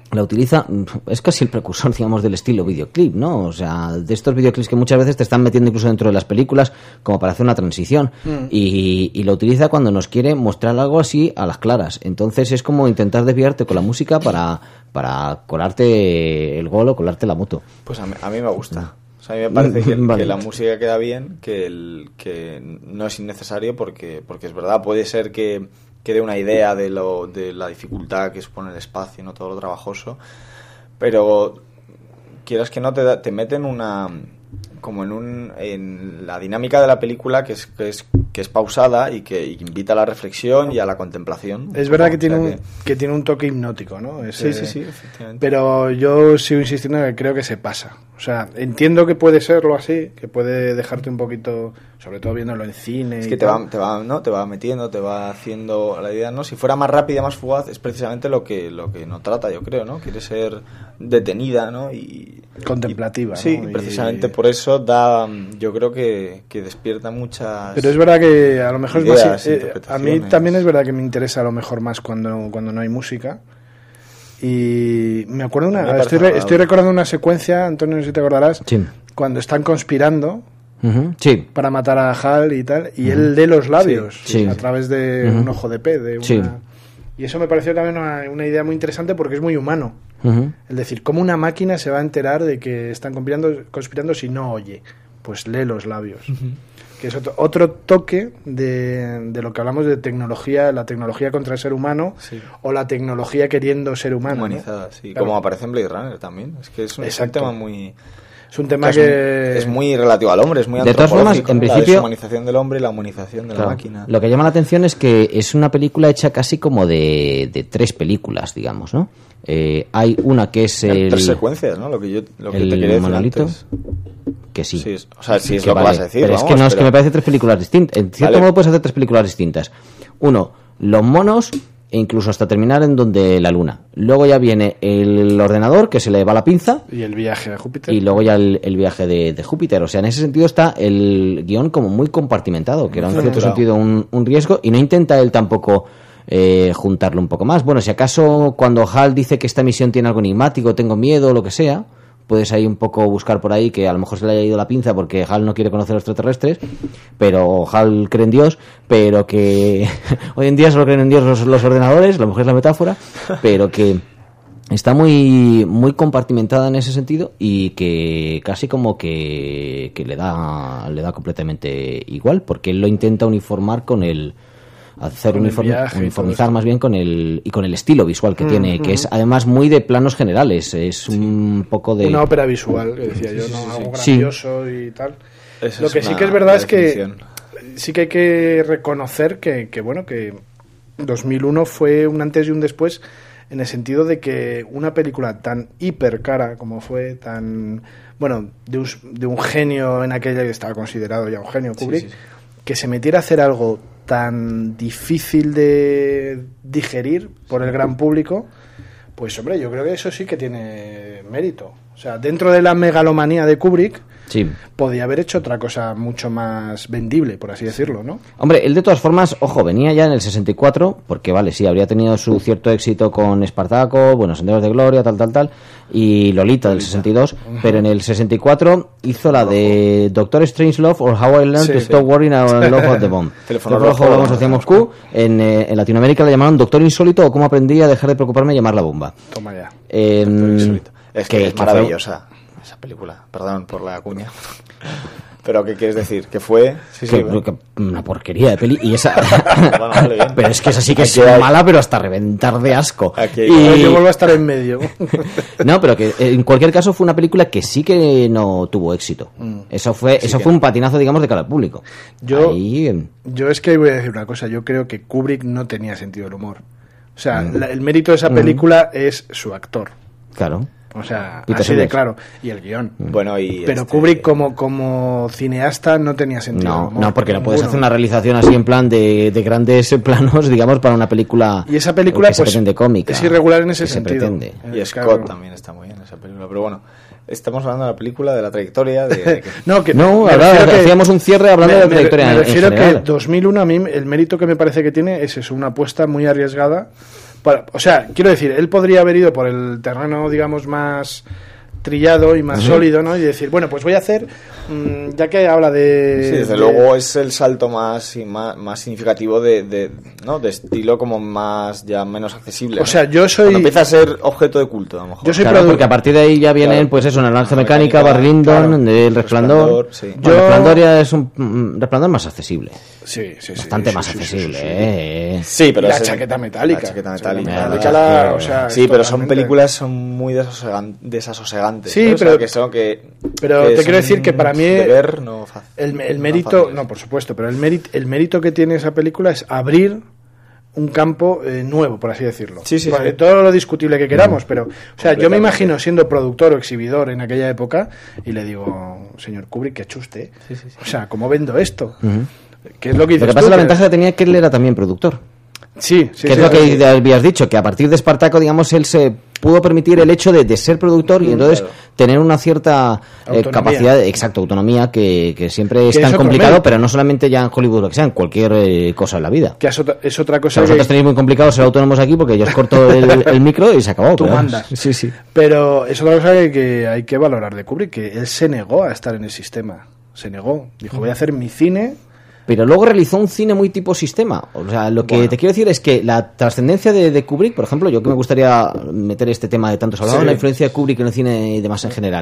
la utiliza, es casi el precursor, digamos, del estilo videoclip, ¿no? O sea, de estos videoclips que muchas veces te están metiendo incluso dentro de las películas como para hacer una transición. Mm. Y, y lo utiliza cuando nos quiere mostrar algo así a las claras. Entonces es como intentar desviarte con la música para, para colarte el gol o colarte la moto. Pues a mí, a mí me gusta. O sea, a mí me parece que, vale. que la música queda bien, que, el, que no es innecesario porque, porque es verdad, puede ser que... que dé una idea de lo de la dificultad que supone el espacio, no todo lo trabajoso, pero quieras que no te da, te meten una como en un en la dinámica de la película que es que es que es pausada y que, y que invita a la reflexión y a la contemplación. Es verdad que tiene un que... que tiene un toque hipnótico, ¿no? Ese, sí, sí, sí, efectivamente. Pero yo sigo insistiendo en que creo que se pasa. O sea, entiendo que puede serlo así, que puede dejarte un poquito, sobre todo viéndolo en cine. Es que te va, te va, ¿no? Te va metiendo, te va haciendo la idea, ¿no? Si fuera más rápida, más fugaz, es precisamente lo que lo que no trata, yo creo, ¿no? Quiere ser detenida, ¿no? Y contemplativa, y, sí, ¿no? precisamente y... por eso da, yo creo que, que despierta muchas. Pero es verdad que a lo mejor ideas, es más, eh, a mí también es verdad que me interesa a lo mejor más cuando cuando no hay música. Y me acuerdo una me estoy, re, estoy recordando una secuencia, Antonio, no sé si te acordarás, sí. cuando están conspirando uh-huh. sí. para matar a Hal y tal, y uh-huh. él lee los labios sí. Sí. a través de uh-huh. un ojo de pez, de una... sí. y eso me pareció también una, una idea muy interesante porque es muy humano. Uh-huh. Es decir, cómo una máquina se va a enterar de que están conspirando, conspirando si no oye, pues lee los labios. Uh-huh. Que es otro, otro toque de, de lo que hablamos de tecnología, la tecnología contra el ser humano, sí. o la tecnología queriendo ser humano. Humanizada, ¿no? Sí, claro. Como aparece en Blade Runner también. Es que es un, es un tema muy... Es un tema es que... Muy, es muy relativo al hombre, es muy de todas formas, en la principio, deshumanización del hombre y la humanización de claro, la máquina. Lo que llama la atención es que es una película hecha casi como de, de tres películas, digamos, ¿no? Eh, hay una que es el... Tres secuencias, ¿no? Lo que yo lo que el te quería decir monolito. Antes. Que sí. sí. O sea, sí es que lo que vale. vas a decir. Pero vamos, es que no, pero... es que me parece tres películas distintas. En cierto vale. modo puedes hacer tres películas distintas. Uno, los monos, e incluso hasta terminar en donde la luna. Luego ya viene el ordenador, que se le va la pinza. Y el viaje a Júpiter. Y luego ya el, el viaje de, de Júpiter. O sea, en ese sentido está el guión como muy compartimentado, que era en cierto claro. sentido un, un riesgo, y no intenta él tampoco... Eh, juntarlo un poco más. Bueno, si acaso cuando Hal dice que esta misión tiene algo enigmático, tengo miedo, lo que sea, puedes ahí un poco buscar por ahí que a lo mejor se le haya ido la pinza porque Hal no quiere conocer a los extraterrestres, pero Hal cree en Dios, pero que hoy en día solo creen en Dios los, los ordenadores, a lo mejor es la metáfora, pero que está muy muy compartimentada en ese sentido y que casi como que, que le da le da completamente igual, porque él lo intenta uniformar con el hacer uniforme, uniformizar más bien con el y con el estilo visual que mm, tiene, mm. que es además muy de planos generales, es sí. un poco de... Una ópera visual, que decía yo, sí, ¿no? Sí, algo sí. grandioso sí. y tal. Esa Lo que es sí que es verdad es que definición. sí que hay que reconocer que, que, bueno, que dos mil uno fue un antes y un después en el sentido de que una película tan hiper cara como fue, tan... bueno, de un, de un genio en aquella que estaba considerado ya un genio, Kubrick, sí, sí, sí. que se metiera a hacer algo tan difícil de digerir por el gran público, pues hombre, yo creo que eso sí que tiene mérito. O sea, dentro de la megalomanía de Kubrick, sí. podía haber hecho otra cosa mucho más vendible, por así decirlo, ¿no? Hombre, él de todas formas, ojo, venía ya en el sesenta y cuatro, porque vale, sí, habría tenido su cierto éxito con Espartaco, bueno, Senderos de Gloria, tal, tal, tal, y Lolita del sesenta y dos, uh-huh. pero en el sesenta y cuatro hizo la de Doctor Strangelove or How I Learned sí, to sí. Stop Worrying About Love of the Bomb. Teléfono rojo, vamos hacia Moscú. En, eh, en Latinoamérica le llamaron Doctor Insólito o Cómo aprendí a dejar de preocuparme y llamar la bomba. Toma ya. Eh, es que, que es maravillosa fue... esa película, perdón por la cuña. Pero ¿qué quieres decir? ¿Que fue? Sí, sí, que, que una porquería de peli. Y esa... bueno, vale, bien. Pero es que esa sí que Aquí es hay... mala, pero hasta reventar de asco. Aquí y yo vuelvo a estar en medio. No, pero que en cualquier caso fue una película que sí que no tuvo éxito. Mm. Eso fue sí eso fue no. un patinazo, digamos, de cara al público. Yo, Ahí... yo es que voy a decir una cosa. Yo creo que Kubrick no tenía sentido del humor. O sea, mm. la, el mérito de esa película mm. es su actor. Claro. O sea, Peter así Sellers. de claro. Y el guión. Bueno, y Pero este... Kubrick como, como cineasta no tenía sentido. No, humor, no porque no puedes ninguno. hacer una realización así en plan de, de grandes planos, digamos, para una película. Y esa película que se pues, pretende cómica, es irregular en ese sentido. Se y Scott claro. también está muy bien en esa película. Pero bueno, estamos hablando de la película, de la trayectoria. De, de que... no, que no ahora hacíamos un cierre hablando me, de la trayectoria. Me, me refiero en general. que dos mil uno a mí el mérito que me parece que tiene es eso, una apuesta muy arriesgada para, o sea, quiero decir, él podría haber ido por el terreno, digamos, más trillado y más uh-huh. sólido, ¿no? Y decir, bueno, pues voy a hacer, mmm, ya que habla de... Sí, desde de... luego es el salto más más, más significativo de, de, ¿no? de estilo como más, ya menos accesible. O ¿no? sea, yo soy... Cuando empieza a ser objeto de culto, a lo mejor. Yo soy claro, porque a partir de ahí ya vienen, claro, pues eso, Naranja Mecánica, Barry Lyndon, claro, El Resplandor. Resplandor sí. yo... El Resplandor ya es un mm, Resplandor más accesible. Sí, sí, sí. Bastante sí, más sí, accesible, sí, sí, sí. eh. Sí, pero... La es chaqueta metálica. La chaqueta metálica. La metálica la, o sea, sí, pero son películas son muy desasosegantes. Sí, ¿no? pero... O sea, que son que... Pero que te quiero decir que para mí... Ver, no, el, el mérito... No, no, por supuesto, pero el mérito, el mérito que tiene esa película es abrir un campo eh, nuevo, por así decirlo. Sí, sí, vale, sí. Todo lo discutible que queramos, pero... O sea, yo me imagino siendo productor o exhibidor en aquella época y le digo, señor Kubrick, que chuste. Sí, sí, sí. O sea, ¿cómo vendo esto? Uh-huh. ¿Qué es lo que dices Lo que pasa, tú? la ventaja que tenía que él era también productor. Sí, sí. Que sí, es lo sí. que habías dicho, que a partir de Espartaco, digamos, él se pudo permitir el hecho de, de ser productor y entonces claro. tener una cierta eh, capacidad, exacto, autonomía, que, que siempre es tan complicado, mérito. Pero no solamente ya en Hollywood, lo que sea, en cualquier eh, cosa en la vida. Que es otra, es otra cosa. O sea, vosotros que... tenéis muy complicado ser autónomos aquí porque yo os corto el, el micro y se acabó. Tú mandas. Sí, sí. Pero es otra cosa que, que hay que valorar de Kubrick, que él se negó a estar en el sistema. Se negó. Dijo, voy a hacer mi cine... Pero luego realizó un cine muy tipo sistema. O sea, lo que bueno. te quiero decir es que la trascendencia de, de Kubrick, por ejemplo, yo que me gustaría meter este tema de tantos hablados, sí. la influencia de Kubrick en el cine y demás en general.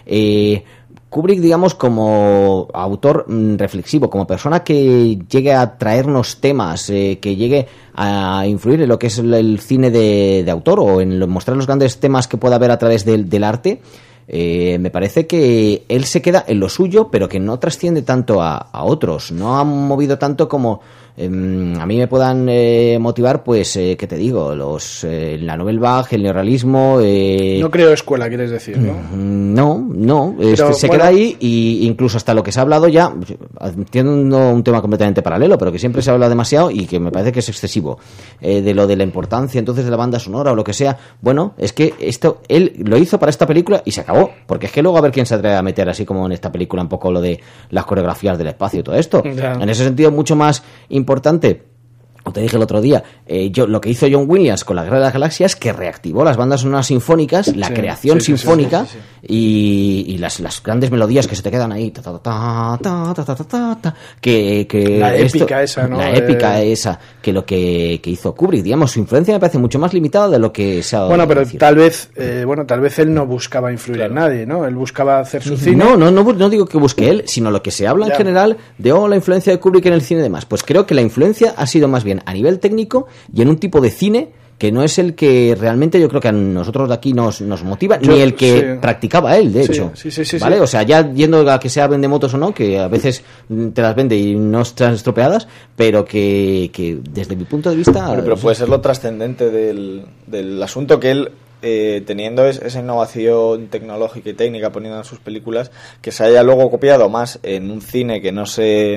Eh, Kubrick, digamos, como autor mmm, reflexivo, como persona que llegue a traernos temas, eh, que llegue a influir en lo que es el, el cine de, de autor o en lo, mostrar los grandes temas que pueda haber a través del, del arte. Eh, me parece que él se queda en lo suyo, pero que no trasciende tanto a, a otros, no ha movido tanto como eh, a mí me puedan eh, motivar, pues, eh, ¿qué te digo? Los, eh, la Nouvelle Vague, el neorrealismo... Eh, no creo escuela, quieres decir, ¿no? No, no, pero, este, se bueno, queda ahí y incluso hasta lo que se ha hablado ya, entiendo un tema completamente paralelo, pero que siempre se habla demasiado y que me parece que es excesivo, eh, de lo de la importancia entonces de la banda sonora o lo que sea. Bueno, es que esto él lo hizo para esta película y se acabó, porque es que luego a ver quién se atreve a meter así como en esta película un poco lo de las coreografías del espacio y todo esto. Ya. En ese sentido mucho más importante. Te dije el otro día, eh, yo, lo que hizo John Williams con la Guerra de las Galaxias, que reactivó las bandas sonoras sinfónicas, la sí, creación sí, sí, sinfónica sí, sí, sí. y, y las, las grandes melodías que se te quedan ahí, ta, ta, ta, ta, ta, ta, ta, ta, ta, que, que la esto, épica esa, ¿no? La épica eh... esa, que lo que, que hizo Kubrick, digamos, su influencia me parece mucho más limitada de lo que se ha dado. Bueno, pero decir. tal vez, eh, bueno, tal vez él no buscaba influir claro. en nadie, ¿no? Él buscaba hacer su cine. No, no, no, no digo que busque él, sino lo que se habla ya. en general de oh, la influencia de Kubrick en el cine y demás. Pues creo que la influencia ha sido más bien a nivel técnico y en un tipo de cine que no es el que realmente yo creo que a nosotros de aquí nos, nos motiva, yo, ni el que sí. practicaba él, de sí, hecho. Sí, sí, sí, ¿vale? sí. O sea, ya yendo a que sea vende motos o no, que a veces te las vende y no están estropeadas, pero que, que desde mi punto de vista... Pero, pero puede ser lo trascendente del, del asunto que él... Eh, teniendo es, esa innovación tecnológica y técnica poniendo en sus películas, que se haya luego copiado más en un cine que no se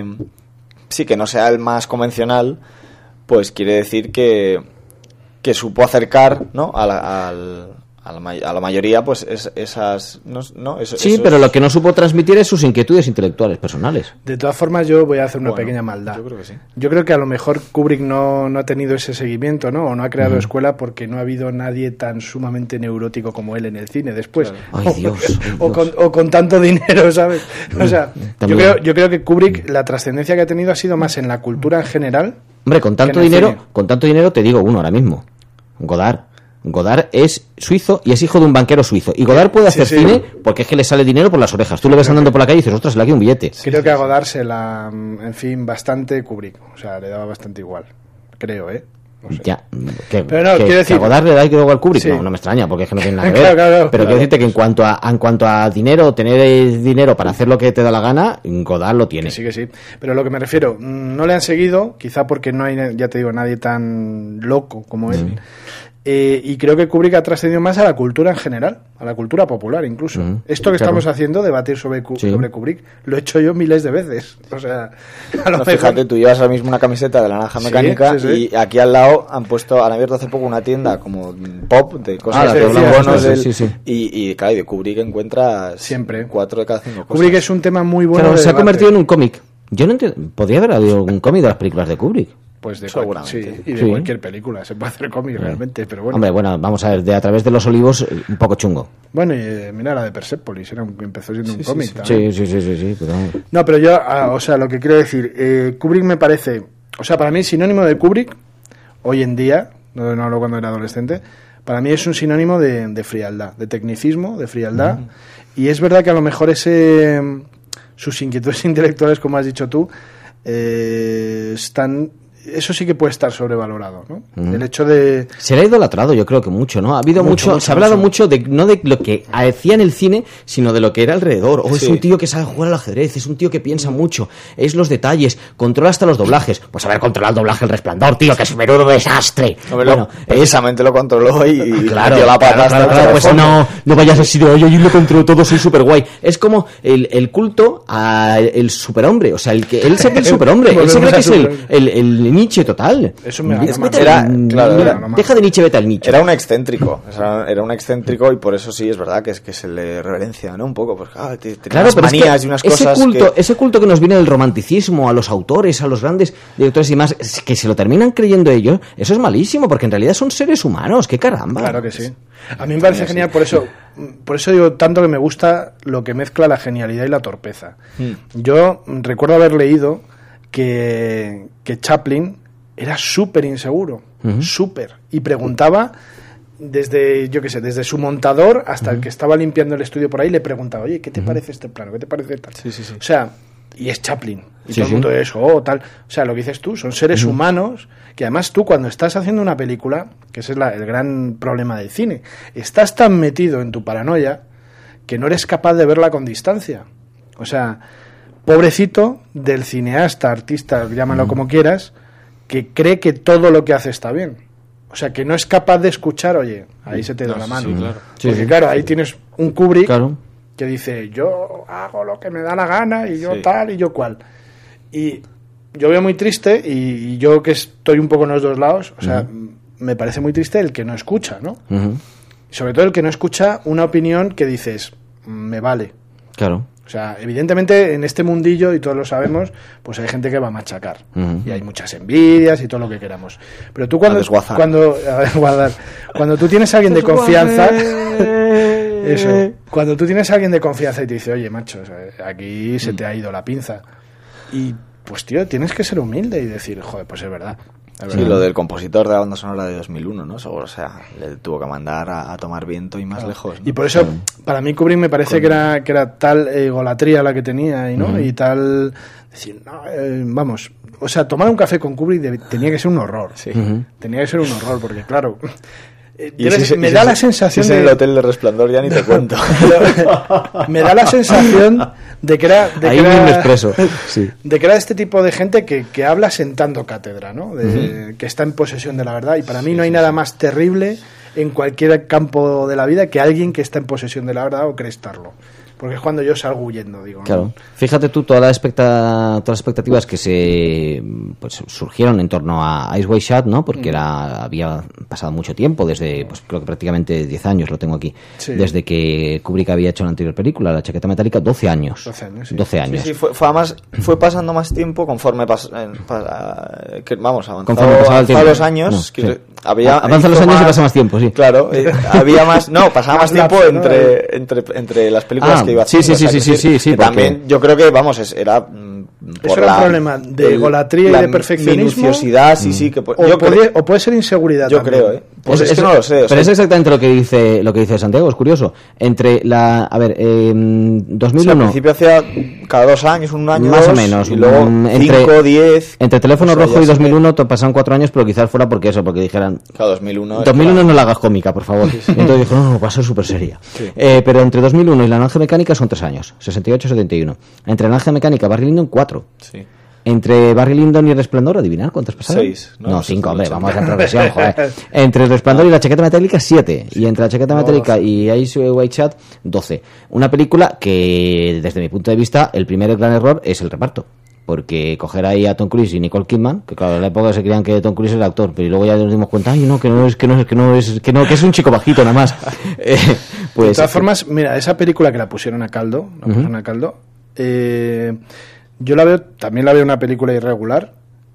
sí que no sea el más convencional, pues quiere decir que que supo acercar, ¿no? a la, al, a la, a la mayoría, pues es, esas no, no eso, sí, esos... pero lo que no supo transmitir es sus inquietudes intelectuales personales. De todas formas, yo voy a hacer una bueno, pequeña maldad. Yo creo que sí. Yo creo que a lo mejor Kubrick no, no ha tenido ese seguimiento, ¿no? O no ha creado uh-huh. escuela porque no ha habido nadie tan sumamente neurótico como él en el cine después. Claro. Ay, Dios, ay, o, con, o con tanto dinero, ¿sabes? O sea, yo creo, yo creo que Kubrick, la trascendencia que ha tenido ha sido más en la cultura en general. Hombre, con tanto dinero, cine. con tanto dinero te digo uno ahora mismo. Godard. Godard es suizo y es hijo de un banquero suizo. Y Godard puede hacer sí, sí. cine porque es que le sale dinero por las orejas. Tú le ves andando por la calle y dices, ostras, se le ha quedado un billete. Creo que a Godard se la, en fin, bastante Kubrick. O sea, le daba bastante igual. Creo, ¿eh? No sé. Ya, que, pero no, que, quiero decir, que a Godard le da igual al Kubrick, sí. no, no me extraña porque es que no tiene nada que ver. claro, claro, pero claro. quiero decirte que en cuanto a en cuanto a dinero, tener dinero para hacer lo que te da la gana, Godard lo tiene. Que sí, que sí. Pero lo que me refiero, no le han seguido, quizá porque no hay, ya te digo, nadie tan loco como él. Mm. Eh, y creo que Kubrick ha trascendido más a la cultura en general, a la cultura popular incluso. Mm, Esto que claro. estamos haciendo, debatir sobre, sí. sobre Kubrick, lo he hecho yo miles de veces. O sea, a lo no, mejor... Fíjate, tú llevas ahora mismo una camiseta de la Naranja Mecánica sí, sí, sí. y aquí al lado han puesto, han abierto hace poco una tienda como pop de cosas ah, de bonos sí, del, sí, sí. Y, y claro, y de Kubrick encuentras siempre cuatro de cada cinco cosas. Kubrick es un tema muy bueno. Claro, de se debate. ha convertido en un cómic. Yo no entiendo, podría haber habido un cómic de las películas de Kubrick. Pues de seguramente. Cual, sí, y de sí. cualquier película se puede hacer cómic sí. realmente, pero bueno. Hombre, bueno, vamos a ver, de A través de los olivos, un poco chungo. Bueno, y eh, mira la de Persepolis, era un, empezó siendo sí, un cómic. Sí, sí, sí, sí, sí, pero... No, pero yo, ah, o sea, lo que quiero decir, eh, Kubrick me parece, o sea, para mí sinónimo de Kubrick, hoy en día, no, no hablo cuando era adolescente, para mí es un sinónimo de, de frialdad, de tecnicismo, de frialdad, uh-huh. y es verdad que a lo mejor ese, sus inquietudes intelectuales, como has dicho tú, eh, están... Eso sí que puede estar sobrevalorado, ¿no? Mm. El hecho de... Se le ha idolatrado, yo creo que mucho, ¿no? Ha habido mucho, mucho, mucho se ha hablado mucho. mucho de, no de lo que hacía en el cine, sino de lo que era alrededor. O oh, sí. es un tío que sabe jugar al ajedrez, es un tío que piensa mucho, es los detalles, controla hasta los doblajes. Pues haber controlado el doblaje El Resplandor, tío, que es un menudo desastre. No, bueno, precisamente es... lo controló y, y claro, la pata claro, claro, claro, pues no, no vayas así de, oye, yo lo controlo todo, soy súper guay. Es como el, el culto al superhombre, o sea, el que él se cree el superhombre, él se cree que es el, el, el Nietzsche total. Eso me es era, claro, era, deja de Nietzsche, vete al Nietzsche. Era un excéntrico, era, era un excéntrico y por eso sí es verdad que es que se le reverencia, ¿no? Un poco, porque ah, te, te claro, manías es que y unas ese cosas culto, que... ese culto que nos viene del romanticismo a los autores, a los grandes directores y más, que se lo terminan creyendo ellos, eso es malísimo, porque en realidad son seres humanos, qué caramba. Claro que sí. A mí me parece sí, genial, sí. por eso por eso digo tanto que me gusta lo que mezcla la genialidad y la torpeza. Mm. Yo recuerdo haber leído que, que Chaplin era súper inseguro, uh-huh. súper, y preguntaba desde, yo qué sé, desde su montador hasta uh-huh. el que estaba limpiando el estudio por ahí, le preguntaba, oye, ¿qué te uh-huh. parece este plano? ¿Qué te parece tal? Sí, sí, sí. O sea, y es Chaplin, y sí, todo el mundo sí. eso, oh, tal. O sea, lo que dices tú, son seres uh-huh. humanos, que además tú cuando estás haciendo una película, que ese es la, el gran problema del cine, estás tan metido en tu paranoia que no eres capaz de verla con distancia. O sea, pobrecito del cineasta, artista, llámalo uh-huh. como quieras, que cree que todo lo que hace está bien. O sea, que no es capaz de escuchar, oye, ahí se te da no, la mano. Sí, claro. Porque sí, claro, sí. ahí tienes un Kubrick claro. que dice, yo hago lo que me da la gana y yo sí. tal y yo cual. Y yo veo muy triste, y, y yo que estoy un poco en los dos lados, o sea, uh-huh. me parece muy triste el que no escucha, ¿no? Uh-huh. Sobre todo el que no escucha una opinión que dices, me vale. Claro. O sea, evidentemente en este mundillo, y todos lo sabemos, pues hay gente que va a machacar. Uh-huh. Y hay muchas envidias y todo lo que queramos. Pero tú cuando... cuando a ver, guardar, cuando tú tienes a alguien de confianza... eso. Cuando tú tienes a alguien de confianza y te dice, oye, macho, aquí se te ha ido la pinza. Y pues, tío, tienes que ser humilde y decir, joder, pues es verdad. Sí, lo del compositor de la banda sonora de dos mil uno, ¿no? Seguro, o sea, le tuvo que mandar a, a tomar viento y más claro. lejos, ¿no? Y por eso, sí. para mí Kubrick me parece Con... que era que era tal egolatría la que tenía, y no uh-huh. y tal decir, no, eh, vamos, o sea, tomar un café con Kubrick de, tenía que ser un horror, sí. uh-huh. tenía que ser un horror, porque claro, eh, y si, me si, da si, la sensación si de es en el Hotel de Resplandor ya ni te cuento. Me da la sensación de que era de ahí que era, expreso. Sí. de que era este tipo de gente que, que habla sentando cátedra, ¿no? De, uh-huh. que está en posesión de la verdad, y para mí sí, no hay sí, nada sí. más terrible en cualquier campo de la vida que alguien que está en posesión de la verdad o cree estarlo. Porque es cuando yo salgo huyendo, digo. Claro. ¿no? Fíjate tú todas las, expecta- todas las expectativas que se pues, surgieron en torno a Eyes Wide Shut, ¿no? Porque mm. era, había pasado mucho tiempo, desde, pues creo que prácticamente diez años lo tengo aquí, sí. desde que Kubrick había hecho la anterior película, La chaqueta metálica, doce años. doce años, sí. doce años. Sí, sí, fue, fue, más, fue pasando más tiempo conforme pas, eh, pas, que, vamos, avanzado, conforme pasaba el tiempo. los años. No, que sí. había, Avanzan los años más, y pasa más tiempo, sí. Claro, eh, había más, no, pasaba más tiempo entre, entre, entre las películas ah, que iba haciendo. Sí, sí, sí, sí, sí, sí, sí, también yo creo que, vamos, es, era por eso era la, un problema de egolatría y de perfeccionismo, minuciosidad, sí, sí, que o, yo creo, puede, o puede ser inseguridad yo también. creo, eh pues es, es que es, no lo sé, pero sea, es exactamente lo que dice lo que dice Santiago, es curioso. Entre la, a ver, eh, dos mil uno, o sea, al principio hacía cada dos años, un año, más dos, o menos, y luego entre, cinco, diez, entre Teléfono o sea, Rojo y dos mil uno te pasaron cuatro años, pero quizás fuera porque eso, porque dijeran, claro, dos mil uno, dos mil uno no la hagas cómica, por favor. Sí, sí. Entonces dijo, no, no, va a ser súper seria. Sí. Eh, pero entre dos mil uno y La Naranja Mecánica son tres años, sesenta y ocho, setenta y uno. Entre La Naranja Mecánica y Barry Lyndon, cuatro. Sí. Entre Barry Lyndon y El Resplandor, ¿adivinar cuántos pasaron? Seis. No, no cinco, hombre, vamos a progresión, joder. Entre El Resplandor y La Chaqueta Metálica, siete. Sí. Y entre La Chaqueta no, Metálica y Eyes Wide Shut, doce. Una película que, desde mi punto de vista, el primer gran error es el reparto. Porque coger ahí a Tom Cruise y Nicole Kidman, que claro, en la época se creían que Tom Cruise era actor, pero luego ya nos dimos cuenta, ay, no, que no es, que no es, que no es, que no, que es un chico bajito nada más. eh, pues, de todas formas, mira, esa película que la pusieron a caldo, la pusieron uh-huh. a caldo, eh, yo la veo, también la veo una película irregular,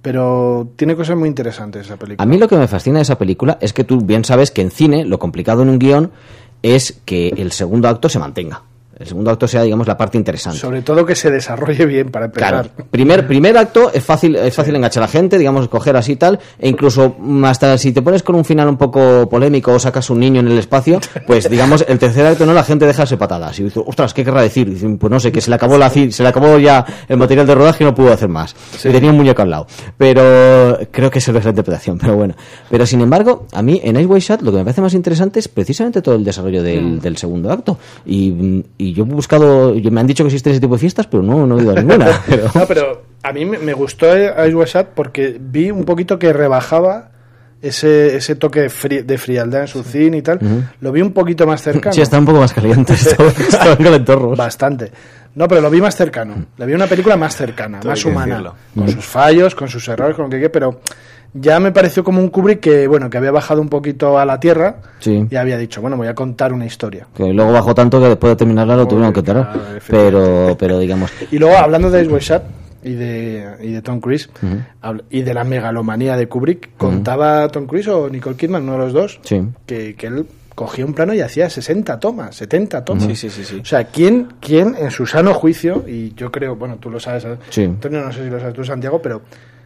pero tiene cosas muy interesantes esa película. A mí lo que me fascina de esa película es que tú bien sabes que en cine lo complicado en un guión es que el segundo acto se mantenga. El segundo acto sea, digamos, la parte interesante. Sobre todo que se desarrolle bien para empezar. Claro. Primer, primer acto es fácil, es fácil sí. enganchar a la gente, digamos, coger así y tal, e incluso hasta si te pones con un final un poco polémico o sacas un niño en el espacio, pues digamos, el tercer acto no, la gente deja darse patadas. Y dice, ostras, ¿qué querrá decir? Y dicen, pues no sé, que se le acabó la se le acabó ya el material de rodaje y no pudo hacer más. Sí. Y tenía un muñeco al lado. Pero creo que esa es la interpretación, pero bueno. Pero sin embargo, a mí en Eyes Wide Shut lo que me parece más interesante es precisamente todo el desarrollo del, mm. del segundo acto. Y, y yo he buscado, me han dicho que existe ese tipo de fiestas, pero no, no he ido a ninguna. Pero... No, pero a mí me gustó Eyes Wide Shut porque vi un poquito que rebajaba ese ese toque fri- de frialdad en su cine y tal. Uh-huh. Lo vi un poquito más cercano. Sí, está un poco más caliente. Estaba calentorros. Bastante. No, pero lo vi más cercano. Le vi una película más cercana, Todo más humana. Decirlo. Con uh-huh. sus fallos, con sus errores, con lo que quiera, pero... Ya me pareció como un Kubrick que, bueno, que había bajado un poquito a la tierra sí. y había dicho, bueno, voy a contar una historia. Que luego bajó tanto que después de terminarla lo tuvieron que enterrar. Claro, pero, pero digamos... Y luego, hablando de Eyes Wide Shut y de, y de Tom Cruise, uh-huh. y de la megalomanía de Kubrick, contaba uh-huh. Tom Cruise o Nicole Kidman, uno de los dos, sí. que, que él cogía un plano y hacía sesenta tomas, setenta tomas. Sí, sí, sí, sí. O sea, ¿quién, quién en su sano juicio, y yo creo, bueno, tú lo sabes, sí. Antonio, no sé si lo sabes tú, Santiago, pero...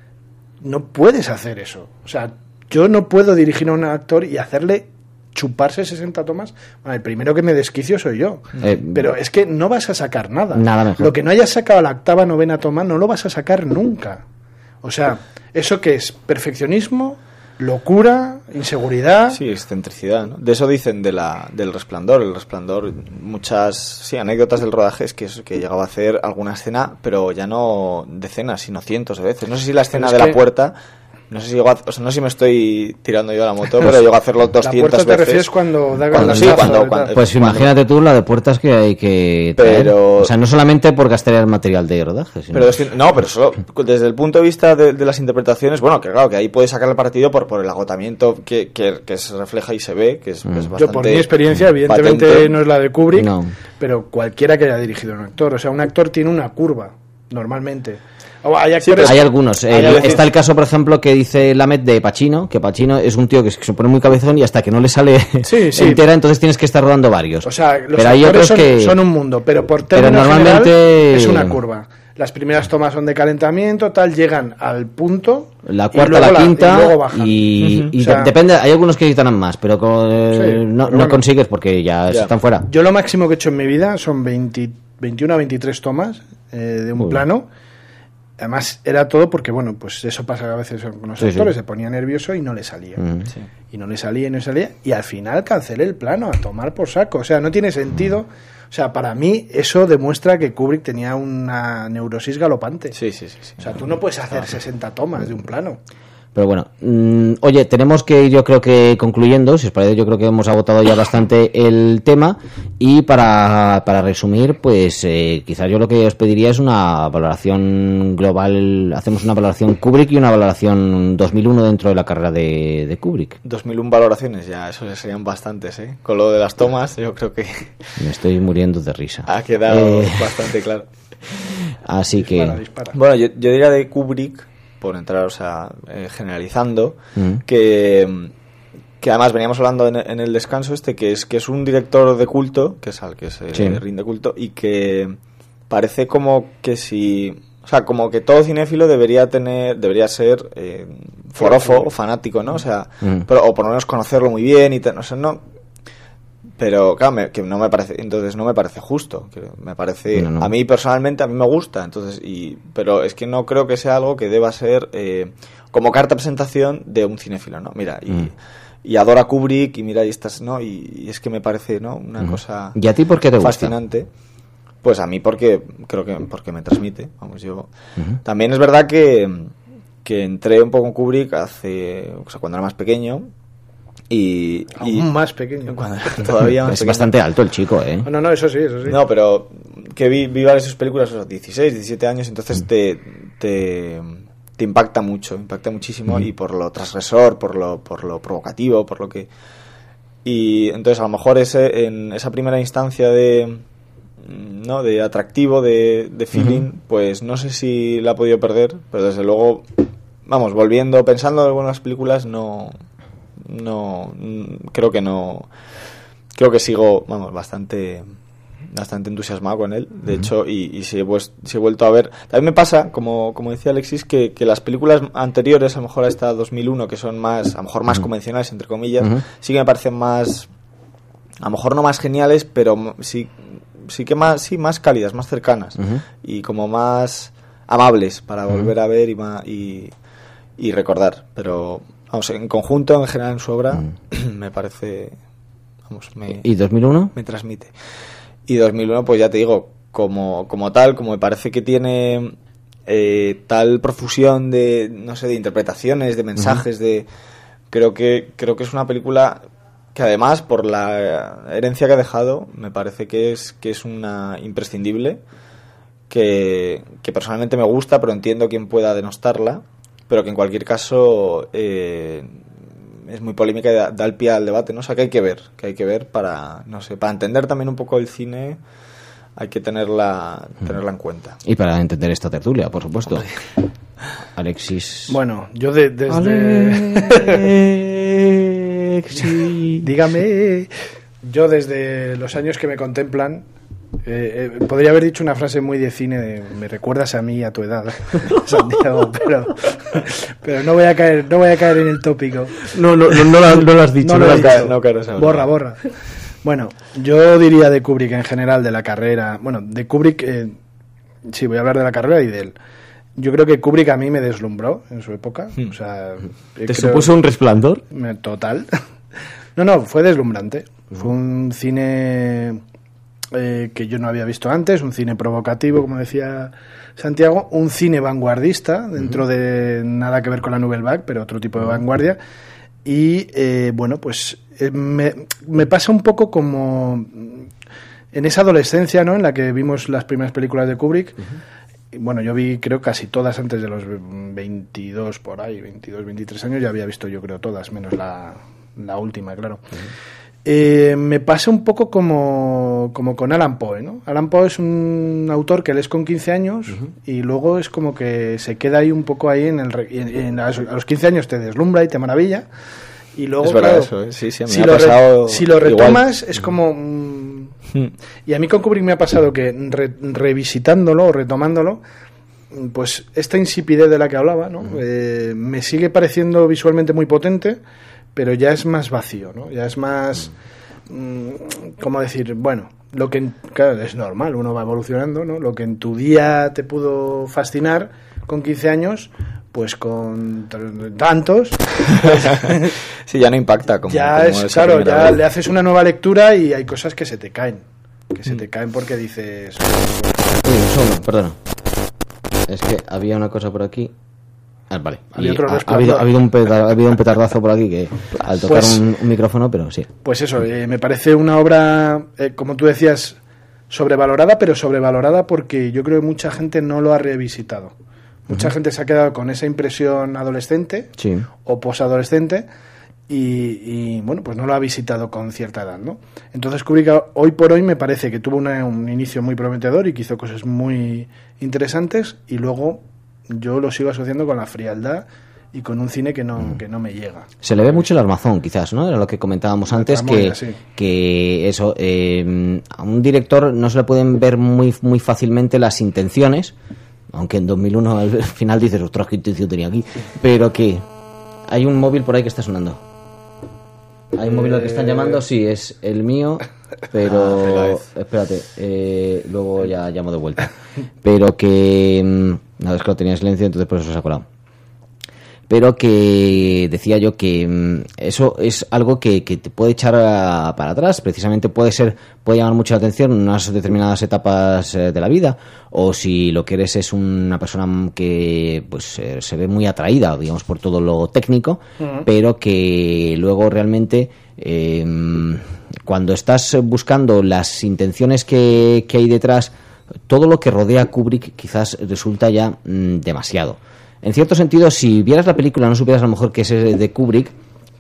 No puedes hacer eso. O sea, yo no puedo dirigir a un actor y hacerle chuparse sesenta tomas. Bueno, el primero que me desquicio soy yo. Eh, Pero es que no vas a sacar nada. Nada mejor. Lo que no hayas sacado a la octava, novena toma, no lo vas a sacar nunca. O sea, ¿eso qué es? ¿Perfeccionismo? ¿Locura? ¿Inseguridad? Sí, excentricidad, ¿no? De eso dicen de la, del Resplandor. El Resplandor, muchas sí, anécdotas del rodaje es que, es que llegaba a hacer alguna escena, pero ya no decenas, sino cientos de veces. No sé si la escena de que... la puerta... No sé si llego a, o sea, no sé si me estoy tirando yo a la moto, pero llego a hacerlo doscientas veces. ¿La puerta te refieres cuando da cuando, sí, cuando, cuando, Pues cuando, imagínate tú la de puertas que hay que traer. Pero, o sea, no solamente por gastar el material de rodaje, sino... Pero es que, no, pero solo desde el punto de vista de, de las interpretaciones, bueno, que claro, que ahí puedes sacar el partido por, por el agotamiento que, que, que se refleja y se ve, que es, mm. es bastante... Yo, por mi experiencia, evidentemente patente. No es la de Kubrick, no. pero cualquiera que haya dirigido a un actor. O sea, un actor tiene una curva, normalmente... Oh, hay, sí, hay algunos. Hay el, está el caso, por ejemplo, que dice Lamet de Pacino, que Pacino es un tío que se pone muy cabezón y hasta que no le sale sí, sí. entera, entonces tienes que estar rodando varios. O sea, los pero hay otros son, que... son un mundo, pero por término pero normalmente general es una curva. Las primeras tomas son de calentamiento, tal, llegan al punto. La cuarta, la quinta, y luego bajan. Y, uh-huh. y o sea, de, depende, hay algunos que quitan más, pero, con, sí, no, pero no bueno, consigues porque ya, ya están fuera. Yo lo máximo que he hecho en mi vida son veinte, veintiuno a veintitrés tomas eh, de un Uy. plano. Además era todo porque, bueno, pues eso pasa a veces con los sí, actores, sí. se ponía nervioso y no le salía. Mm, sí. Y no le salía y no le salía. Y al final cancelé el plano, a tomar por saco. O sea, no tiene sentido. Mm. O sea, para mí eso demuestra que Kubrick tenía una neurosis galopante. Sí, sí, sí. sí. O sea, tú no puedes hacer sesenta tomas de un plano. Pero bueno, mmm, oye, tenemos que ir yo creo que concluyendo, si os parece yo creo que hemos agotado ya bastante el tema y para, para resumir, pues eh, quizás yo lo que os pediría es una valoración global, hacemos una valoración Kubrick y una valoración dos mil uno dentro de la carrera de, de Kubrick. dos mil uno valoraciones, ya, eso serían bastantes, ¿eh? Con lo de las tomas, yo creo que... Me estoy muriendo de risa. Ha quedado eh... bastante claro. Así dispara, que... Dispara. Bueno, yo, yo diría de Kubrick... por entrar, o sea, eh, generalizando, mm. que, que además veníamos hablando en, en el descanso este, que es que es un director de culto, que es al que se sí. rinde culto, y que parece como que si... O sea, como que todo cinéfilo debería tener, debería ser eh, forofo o fanático, ¿no? O sea, mm. pero, o por lo menos conocerlo muy bien y tal, no sé, no... Pero claro, me, que no me parece, entonces no me parece justo, que me parece, no, no. a mí personalmente a mí me gusta, entonces y pero es que no creo que sea algo que deba ser eh, como carta de presentación de un cinéfilo, ¿no? Mira, y, mm. y adora Kubrick y mira y estas, ¿no? Y, y es que me parece, ¿no? Una mm. cosa ¿Y a ti por qué te fascinante. Gusta? Pues a mí porque creo que porque me transmite, vamos, yo uh-huh. También es verdad que que entré un poco en Kubrick hace, o sea, cuando era más pequeño. Y, aún y más pequeño cuando, todavía más es pequeño. Bastante alto el chico, ¿eh? No, no, eso sí, eso sí. No, pero que vi, vi varias de sus películas a los dieciséis, diecisiete años, entonces mm. te, te te impacta mucho, impacta muchísimo mm. y por lo transgresor, por lo por lo provocativo, por lo que y entonces a lo mejor ese en esa primera instancia de no de atractivo, de, de feeling, mm-hmm. pues no sé si la ha podido perder, pero desde luego vamos, volviendo, pensando en algunas películas, no, no, creo que no, creo que sigo, vamos, bastante, bastante entusiasmado con él, de uh-huh. hecho, y, y si, he pues, si he vuelto a ver, también me pasa, como, como decía Alexis, que, que las películas anteriores, a lo mejor a esta dos mil uno, que son más, a lo mejor más uh-huh. convencionales, entre comillas, uh-huh. sí que me parecen más, a lo mejor no más geniales, pero sí, sí que más, sí, más cálidas, más cercanas, uh-huh. y como más amables para volver uh-huh. a ver y, y, y recordar. Pero, vamos, en conjunto, en general, en su obra, uh-huh. me parece, vamos, me... ¿Y dos mil uno? Me transmite. Y dos mil uno, pues ya te digo, como, como tal, como me parece que tiene eh, tal profusión de, no sé, de interpretaciones, de mensajes, uh-huh. de... Creo que, creo que es una película... que además, por la herencia que ha dejado, me parece que es que es una imprescindible, que, que personalmente me gusta, pero entiendo quien pueda denostarla, pero que en cualquier caso eh, es muy polémica y da, da el pie al debate, ¿no? O sea, que hay que ver, que hay que ver para, no sé, para entender también un poco el cine, hay que tenerla, tenerla en cuenta. Y para entender esta tertulia, por supuesto. Alexis. Bueno, yo de, desde... Sí. Dígame. Yo desde los años que me contemplan eh, eh, podría haber dicho una frase muy de cine de, me recuerdas a mí a tu edad, Santiago, pero pero no voy a caer no voy a caer en el tópico. No no no, no, lo, no lo has dicho. No, no lo has dicho. No, claro, no, borra borra. Bueno, yo diría de Kubrick en general, de la carrera. Bueno, de Kubrick eh, sí, voy a hablar de la carrera y de él. Yo creo que Kubrick a mí me deslumbró en su época. O sea, ¿te creo, supuso un resplandor? Total. No, no, fue deslumbrante. Fue un cine eh, que yo no había visto antes, un cine provocativo, como decía Santiago, un cine vanguardista, dentro uh-huh. de nada que ver con la Nouvelle Vague, pero otro tipo de vanguardia. Y, eh, bueno, pues eh, me, me pasa un poco como en esa adolescencia, ¿no?, en la que vimos las primeras películas de Kubrick. Uh-huh. Bueno, yo vi, creo, casi todas antes de los veintidós, por ahí, veintidós, veintitrés años, ya había visto, yo creo, todas, menos la, la última, claro. Uh-huh. Eh, me pasa un poco como, como con Alan Poe, ¿no? Alan Poe es un autor que lees con quince años uh-huh. y luego es como que se queda ahí un poco ahí en el... En, en, a los quince años te deslumbra y te maravilla, y luego, es verdad, claro, eso, ¿eh? Sí, sí, a mí si, me lo ha pasado re, si lo retomas igual. Es como... Mm, y a mí con Kubrick me ha pasado que re, revisitándolo o retomándolo, pues esta insipidez de la que hablaba, ¿no? Uh-huh. eh, me sigue pareciendo visualmente muy potente, pero ya es más vacío, ¿no? Ya es más, mmm, ¿cómo decir? Bueno, lo que, claro, es normal, uno va evolucionando, ¿no? Lo que en tu día te pudo fascinar con quince años, pues con tantos... Pues, sí, ya no impacta como... Ya como es, esa claro, ya vez. le haces una nueva lectura y hay cosas que se te caen, que se te caen porque dices... Uy, un segundo, perdona. Es que había una cosa por aquí... Ah, vale. Había otro ha, ha, habido, ha, habido un petar, ha habido un petardazo por aquí que al tocar pues, un, un micrófono, pero sí. Pues eso, eh, me parece una obra, eh, como tú decías, sobrevalorada, pero sobrevalorada porque yo creo que mucha gente no lo ha revisitado. Mucha uh-huh. gente se ha quedado con esa impresión adolescente sí. o posadolescente y, y, bueno, pues no lo ha visitado con cierta edad, ¿no? Entonces Kubrick hoy por hoy me parece que tuvo una, un inicio muy prometedor y que hizo cosas muy interesantes y luego... yo lo sigo asociando con la frialdad y con un cine que no, mm. que no me llega. Se le ve mucho el armazón, quizás, ¿no? Era lo que comentábamos la antes, tramoya, que, sí. que eso, eh, a un director no se le pueden ver muy, muy fácilmente las intenciones, aunque en dos mil uno al final dices, ostras, qué intención tenía aquí, pero que hay un móvil por ahí que está sonando. Hay un móvil al que están llamando, sí, es el mío, pero... Ah, espérate, eh, luego ya llamo de vuelta. Pero que... Nada, es que lo tenía en silencio, entonces por eso se ha colado. Pero que decía yo que eso es algo que, que te puede echar a, para atrás. Precisamente puede ser, puede llamar mucho la atención en unas determinadas etapas de la vida, o si lo que eres es una persona que pues se ve muy atraída, digamos, por todo lo técnico, uh-huh. pero que luego realmente eh, cuando estás buscando las intenciones que, que hay detrás, todo lo que rodea a Kubrick quizás resulta ya mmm, demasiado. En cierto sentido, si vieras la película no supieras a lo mejor que es de Kubrick,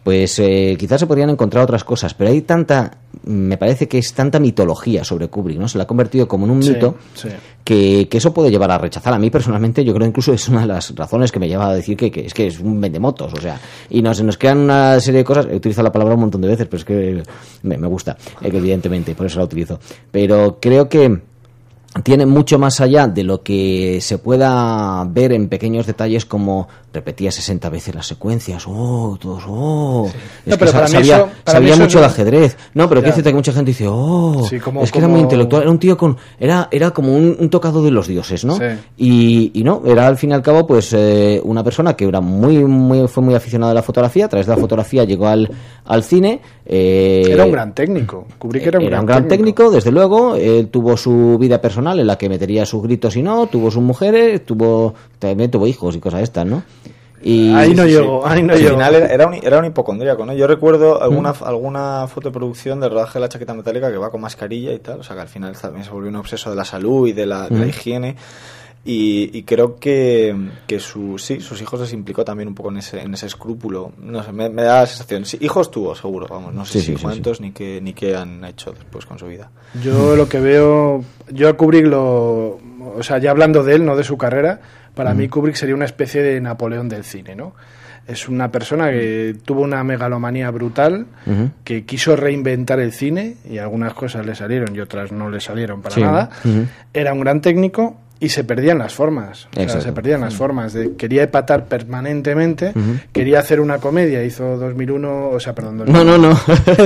pues eh, quizás se podrían encontrar otras cosas, pero hay tanta, me parece que es tanta mitología sobre Kubrick, ¿no? Se la ha convertido como en un mito sí, sí. Que, que eso puede llevar a rechazar. A mí personalmente yo creo incluso es una de las razones que me lleva a decir que, que es que es un vendemotos, o sea, y nos, nos quedan una serie de cosas, he utilizado la palabra un montón de veces, pero es que me, me gusta, evidentemente, por eso la utilizo, pero creo que tiene mucho más allá de lo que se pueda ver en pequeños detalles, como repetía sesenta veces las secuencias, oh, todos, oh, sí. es no, que sa- sabía, eso, sabía mucho de ajedrez, no, pero que es cierto que mucha gente dice, oh, sí, como, es que como... era muy intelectual, era un tío con, era, era como un, un tocado de los dioses, ¿no? Sí. Y, y no, era al fin y al cabo, pues, eh, una persona que era muy, muy, fue muy aficionada a la fotografía, a través de la fotografía llegó al, al cine, eh, era un gran técnico, Kubrick era un, era gran, un gran técnico, técnico, desde luego, él tuvo su vida personal en la que metería sus gritos y no, tuvo sus mujeres, tuvo también tuvo hijos y cosas estas, ¿no? Y ahí no sí, llegó, sí. ahí no Al llegó. final era un, era un hipocondríaco, ¿no? Yo recuerdo alguna mm. alguna foto de producción del rodaje de La chaqueta metálica que va con mascarilla y tal, o sea que al final también se volvió un obseso de la salud y de la, mm. de la higiene. Y, y creo que, que su, sí, sus hijos les implicó también un poco en ese, en ese escrúpulo. No sé, me, me da la sensación. Sí, hijos tuvo, seguro, vamos. No sé sí, si sí, cuántos sí, sí. ni qué ni qué han hecho después con su vida. Yo lo que veo, yo a Kubrick lo, o sea, ya hablando de él, no de su carrera, para mm. mí Kubrick sería una especie de Napoleón del cine, ¿no? Es una persona que tuvo una megalomanía brutal, uh-huh. que quiso reinventar el cine y algunas cosas le salieron y otras no le salieron para sí. nada. Uh-huh. Era un gran técnico. Y se perdían las formas, o sea, se perdían las formas. De, quería epatar permanentemente, uh-huh. quería hacer una comedia, hizo dos mil uno, o sea, perdón, dos mil uno. No, no, no.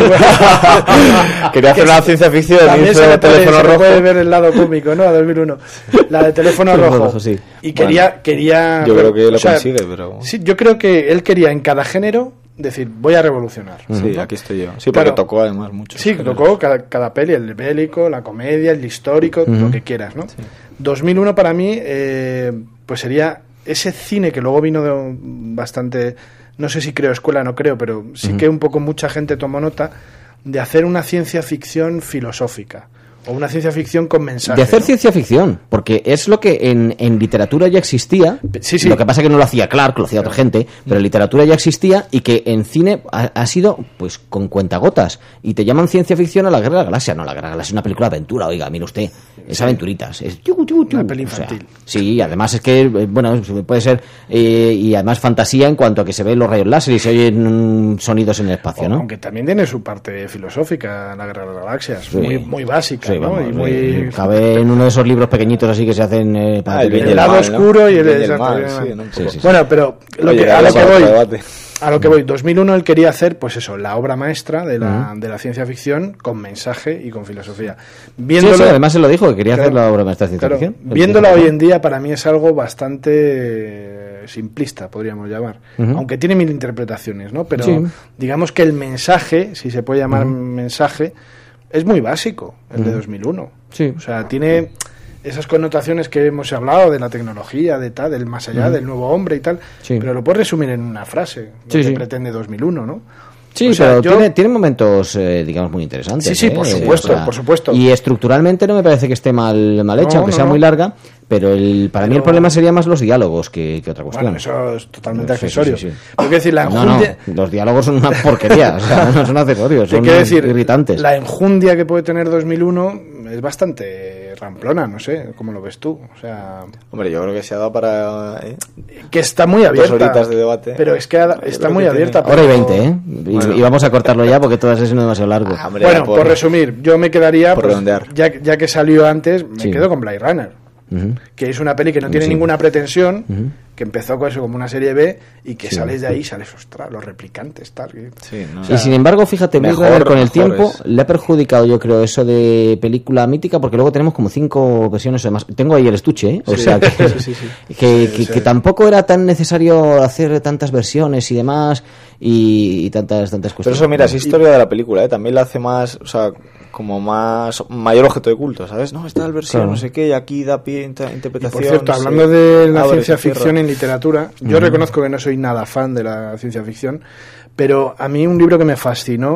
Quería hacer una ciencia ficción, también se le puede, se puede ver el lado cómico, ¿no? A dos mil uno. La de Teléfono Rojo. rojo sí. Y quería, bueno, quería... Yo creo que lo o sea, consigue, pero... Sí, yo creo que él quería en cada género decir, voy a revolucionar. Sí, ¿no? Aquí estoy yo. Sí, porque claro, tocó además mucho. Sí, tocó cada, cada peli, el bélico, la comedia, el histórico, uh-huh. lo que quieras, ¿no? Sí. dos mil uno para mí, eh, pues sería ese cine que luego vino de bastante, no sé si creo escuela, no creo, pero sí uh-huh. que un poco mucha gente tomó nota de hacer una ciencia ficción filosófica. O una ciencia ficción con mensaje. De hacer ¿no? ciencia ficción, porque es lo que en, en literatura ya existía. Sí, sí. Lo que pasa es que no lo hacía Clark, lo hacía otra gente, pero en literatura ya existía y que en cine ha, ha sido pues con cuentagotas. Y te llaman ciencia ficción a la Guerra de la Galaxia. No, la Guerra de la Galaxia es una película de aventura, oiga, mire usted. Es sí. aventuritas. Es tiu, tiu, tiu. Una peli infantil. O sea, sí, además es que, bueno, puede ser. Eh, y además fantasía en cuanto a que se ven los rayos láser y se oyen mm, sonidos en el espacio, ¿no? Aunque también tiene su parte filosófica, la Guerra de las Galaxias. Sí. Muy, muy básica, sí, ¿no? Vamos, y muy. Cabe en uno de esos libros pequeñitos así que se hacen eh, para ah, el, el lado mal, oscuro ¿no? y el, el, el mal, sí, ¿no? sí, sí, bueno, pero lo Oye, que, a lo que voy a lo que voy, dos mil uno él quería hacer pues eso, la obra maestra de la, uh-huh. de la ciencia ficción con mensaje y con filosofía. Viéndolo, sí, sí, además se lo dijo que quería claro, hacer la obra maestra de ciencia claro, ficción. Viéndola hoy en día para mí es algo bastante simplista, podríamos llamar, uh-huh. aunque tiene mil interpretaciones, ¿no? Pero sí. digamos que el mensaje, si se puede llamar uh-huh. mensaje, es muy básico, el uh-huh. de dos mil uno. Sí. O sea, tiene esas connotaciones que hemos hablado de la tecnología, de tal, del más allá, uh-huh. del nuevo hombre y tal, sí. pero lo puedes resumir en una frase, lo sí, que sí. pretende dos mil uno, ¿no? Sí, o sea, pero yo... tiene, tiene momentos, eh, digamos, muy interesantes. Sí, sí, ¿eh? por supuesto, o sea, por supuesto. Y estructuralmente no me parece que esté mal, mal hecha, no, aunque no, sea no. muy larga, pero el, para pero... mí el problema sería más los diálogos que, que otra cuestión. Bueno, eso es totalmente sí, accesorio. Sí, sí, sí. Quiero decir, la enjundia... No, no, los diálogos son una porquería, o sea, no son accesorios, son decir, irritantes. La enjundia que puede tener dos mil uno es bastante ramplona, no sé, ¿cómo lo ves tú? O sea... Hombre, yo creo que se ha dado para... ¿eh? Que está muy abierta. Dos horitas de debate. Pero es que ha, está muy abierta. Hora y veinte, ¿eh? Y, bueno. y vamos a cortarlo ya porque todas es demasiado largo. Ah, hombre, bueno, por, por resumir, yo me quedaría... Por pues, redondear. Ya, ya que salió antes, me sí. quedo con Blade Runner. Uh-huh. Que es una peli que no tiene sí. ninguna pretensión, uh-huh. que empezó con eso como una serie B y que sí. sales de ahí, sales, ostras, los replicantes, tal. Sí, no, o sea, y sin embargo, fíjate, mejor, Blade Runner con el tiempo es. le ha perjudicado, yo creo, eso de película mítica, porque luego tenemos como cinco versiones además. Tengo ahí el estuche, ¿eh? O sí. sea, que, sí, sí, sí. que, sí, que, sí. que tampoco era tan necesario hacer tantas versiones y demás y, y tantas, tantas cuestiones. Pero eso, mira, es historia de la película, ¿eh? También la hace más, o sea, como más mayor objeto de culto, ¿sabes? No, está la versión, claro. no sé qué, y aquí da pie a interpretación. Y por cierto, hablando sí, de la ciencia ficción en literatura, yo uh-huh. reconozco que no soy nada fan de la ciencia ficción, pero a mí un libro que me fascinó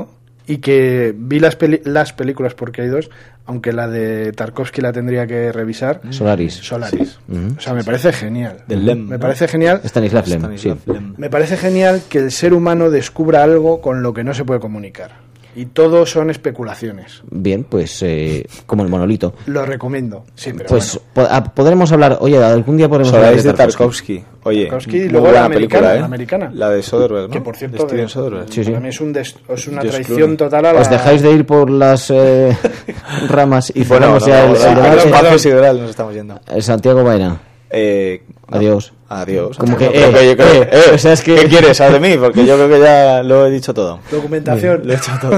y que vi las, peli las películas porque hay dos, aunque la de Tarkovsky la tendría que revisar. Solaris. Solaris. Sí. Uh-huh. O sea, me parece genial. Del Lem, me ¿no? parece genial. Stanislav Lem, sí. Lem. Me parece genial que el ser humano descubra algo con lo que no se puede comunicar. Y todo son especulaciones. Bien, pues eh, como el monolito. Lo recomiendo. Sí, pero pues bueno. po podremos hablar, oye, algún día podremos hablar de de Tarkovsky. Oye, Tarkovsky y luego la americana, película, ¿eh? la americana. La de Soderbergh, ¿no? Que por cierto, de Steven Soderbergh. Sí, sí. Para mí es, un des es una Dios traición Clooney. total a la... Os dejáis de ir por las eh, ramas y Bueno, cerramos no, ya no, el, no, el no, debate. espacio sideral nos estamos yendo. Eh, Santiago Baena. Eh, no. Adiós. Adiós. Como que, No, eh, pero yo creo- eh, eh, o sea, es que- ¿Qué quieres saber de mí? Porque yo creo que ya lo he dicho todo. Documentación. Lo he hecho todo.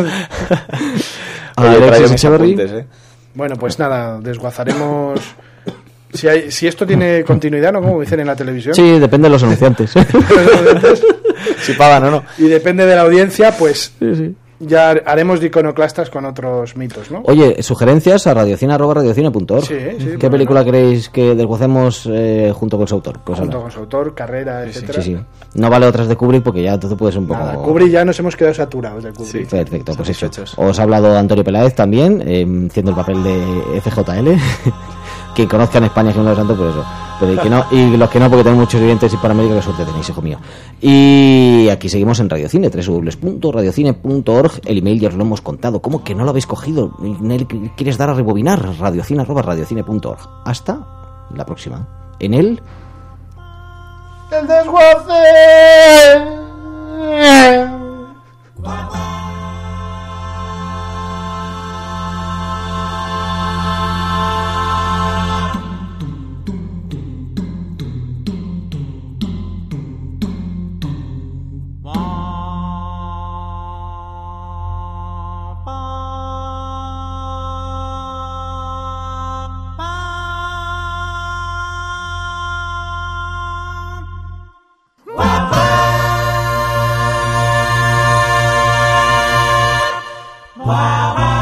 A Oye, Alexis traigo mis Echeverry. apuntes, ¿eh? Bueno, pues nada, desguazaremos... Si, hay, si esto tiene continuidad, ¿no? Como dicen en la televisión. Sí, depende de los anunciantes. Si pagan o no. Y depende de la audiencia, pues Sí, sí. ya haremos de iconoclastas con otros mitos, ¿no? Oye, sugerencias a radiocine arroba radiocine punto org. Sí, sí, ¿Qué bueno. película queréis que desguacemos eh, junto con su autor? Pues Junto anda. con su autor, carrera, etcétera. Sí, sí. No vale otras de Kubrick porque ya entonces puede ser un poco... Nada, Kubrick ya nos hemos quedado saturados de Kubrick. Perfecto, pues eso. Satisfechos. Os ha hablado Antonio Peláez también, eh, haciendo el papel de F J L. Quien conozca en España que no lo santo, por eso. Pero y, que no, y los que no, porque tenemos muchos oyentes y para América, qué suerte tenéis, hijo mío. Y aquí seguimos en Radiocine, doble u doble u doble u punto radiocine punto org. El email ya os lo hemos contado. ¿Cómo que no lo habéis cogido? ¿No le quieres dar a rebobinar? Radiocine arroba radiocine punto org. Hasta la próxima. En el... ¡El desguace! Wow.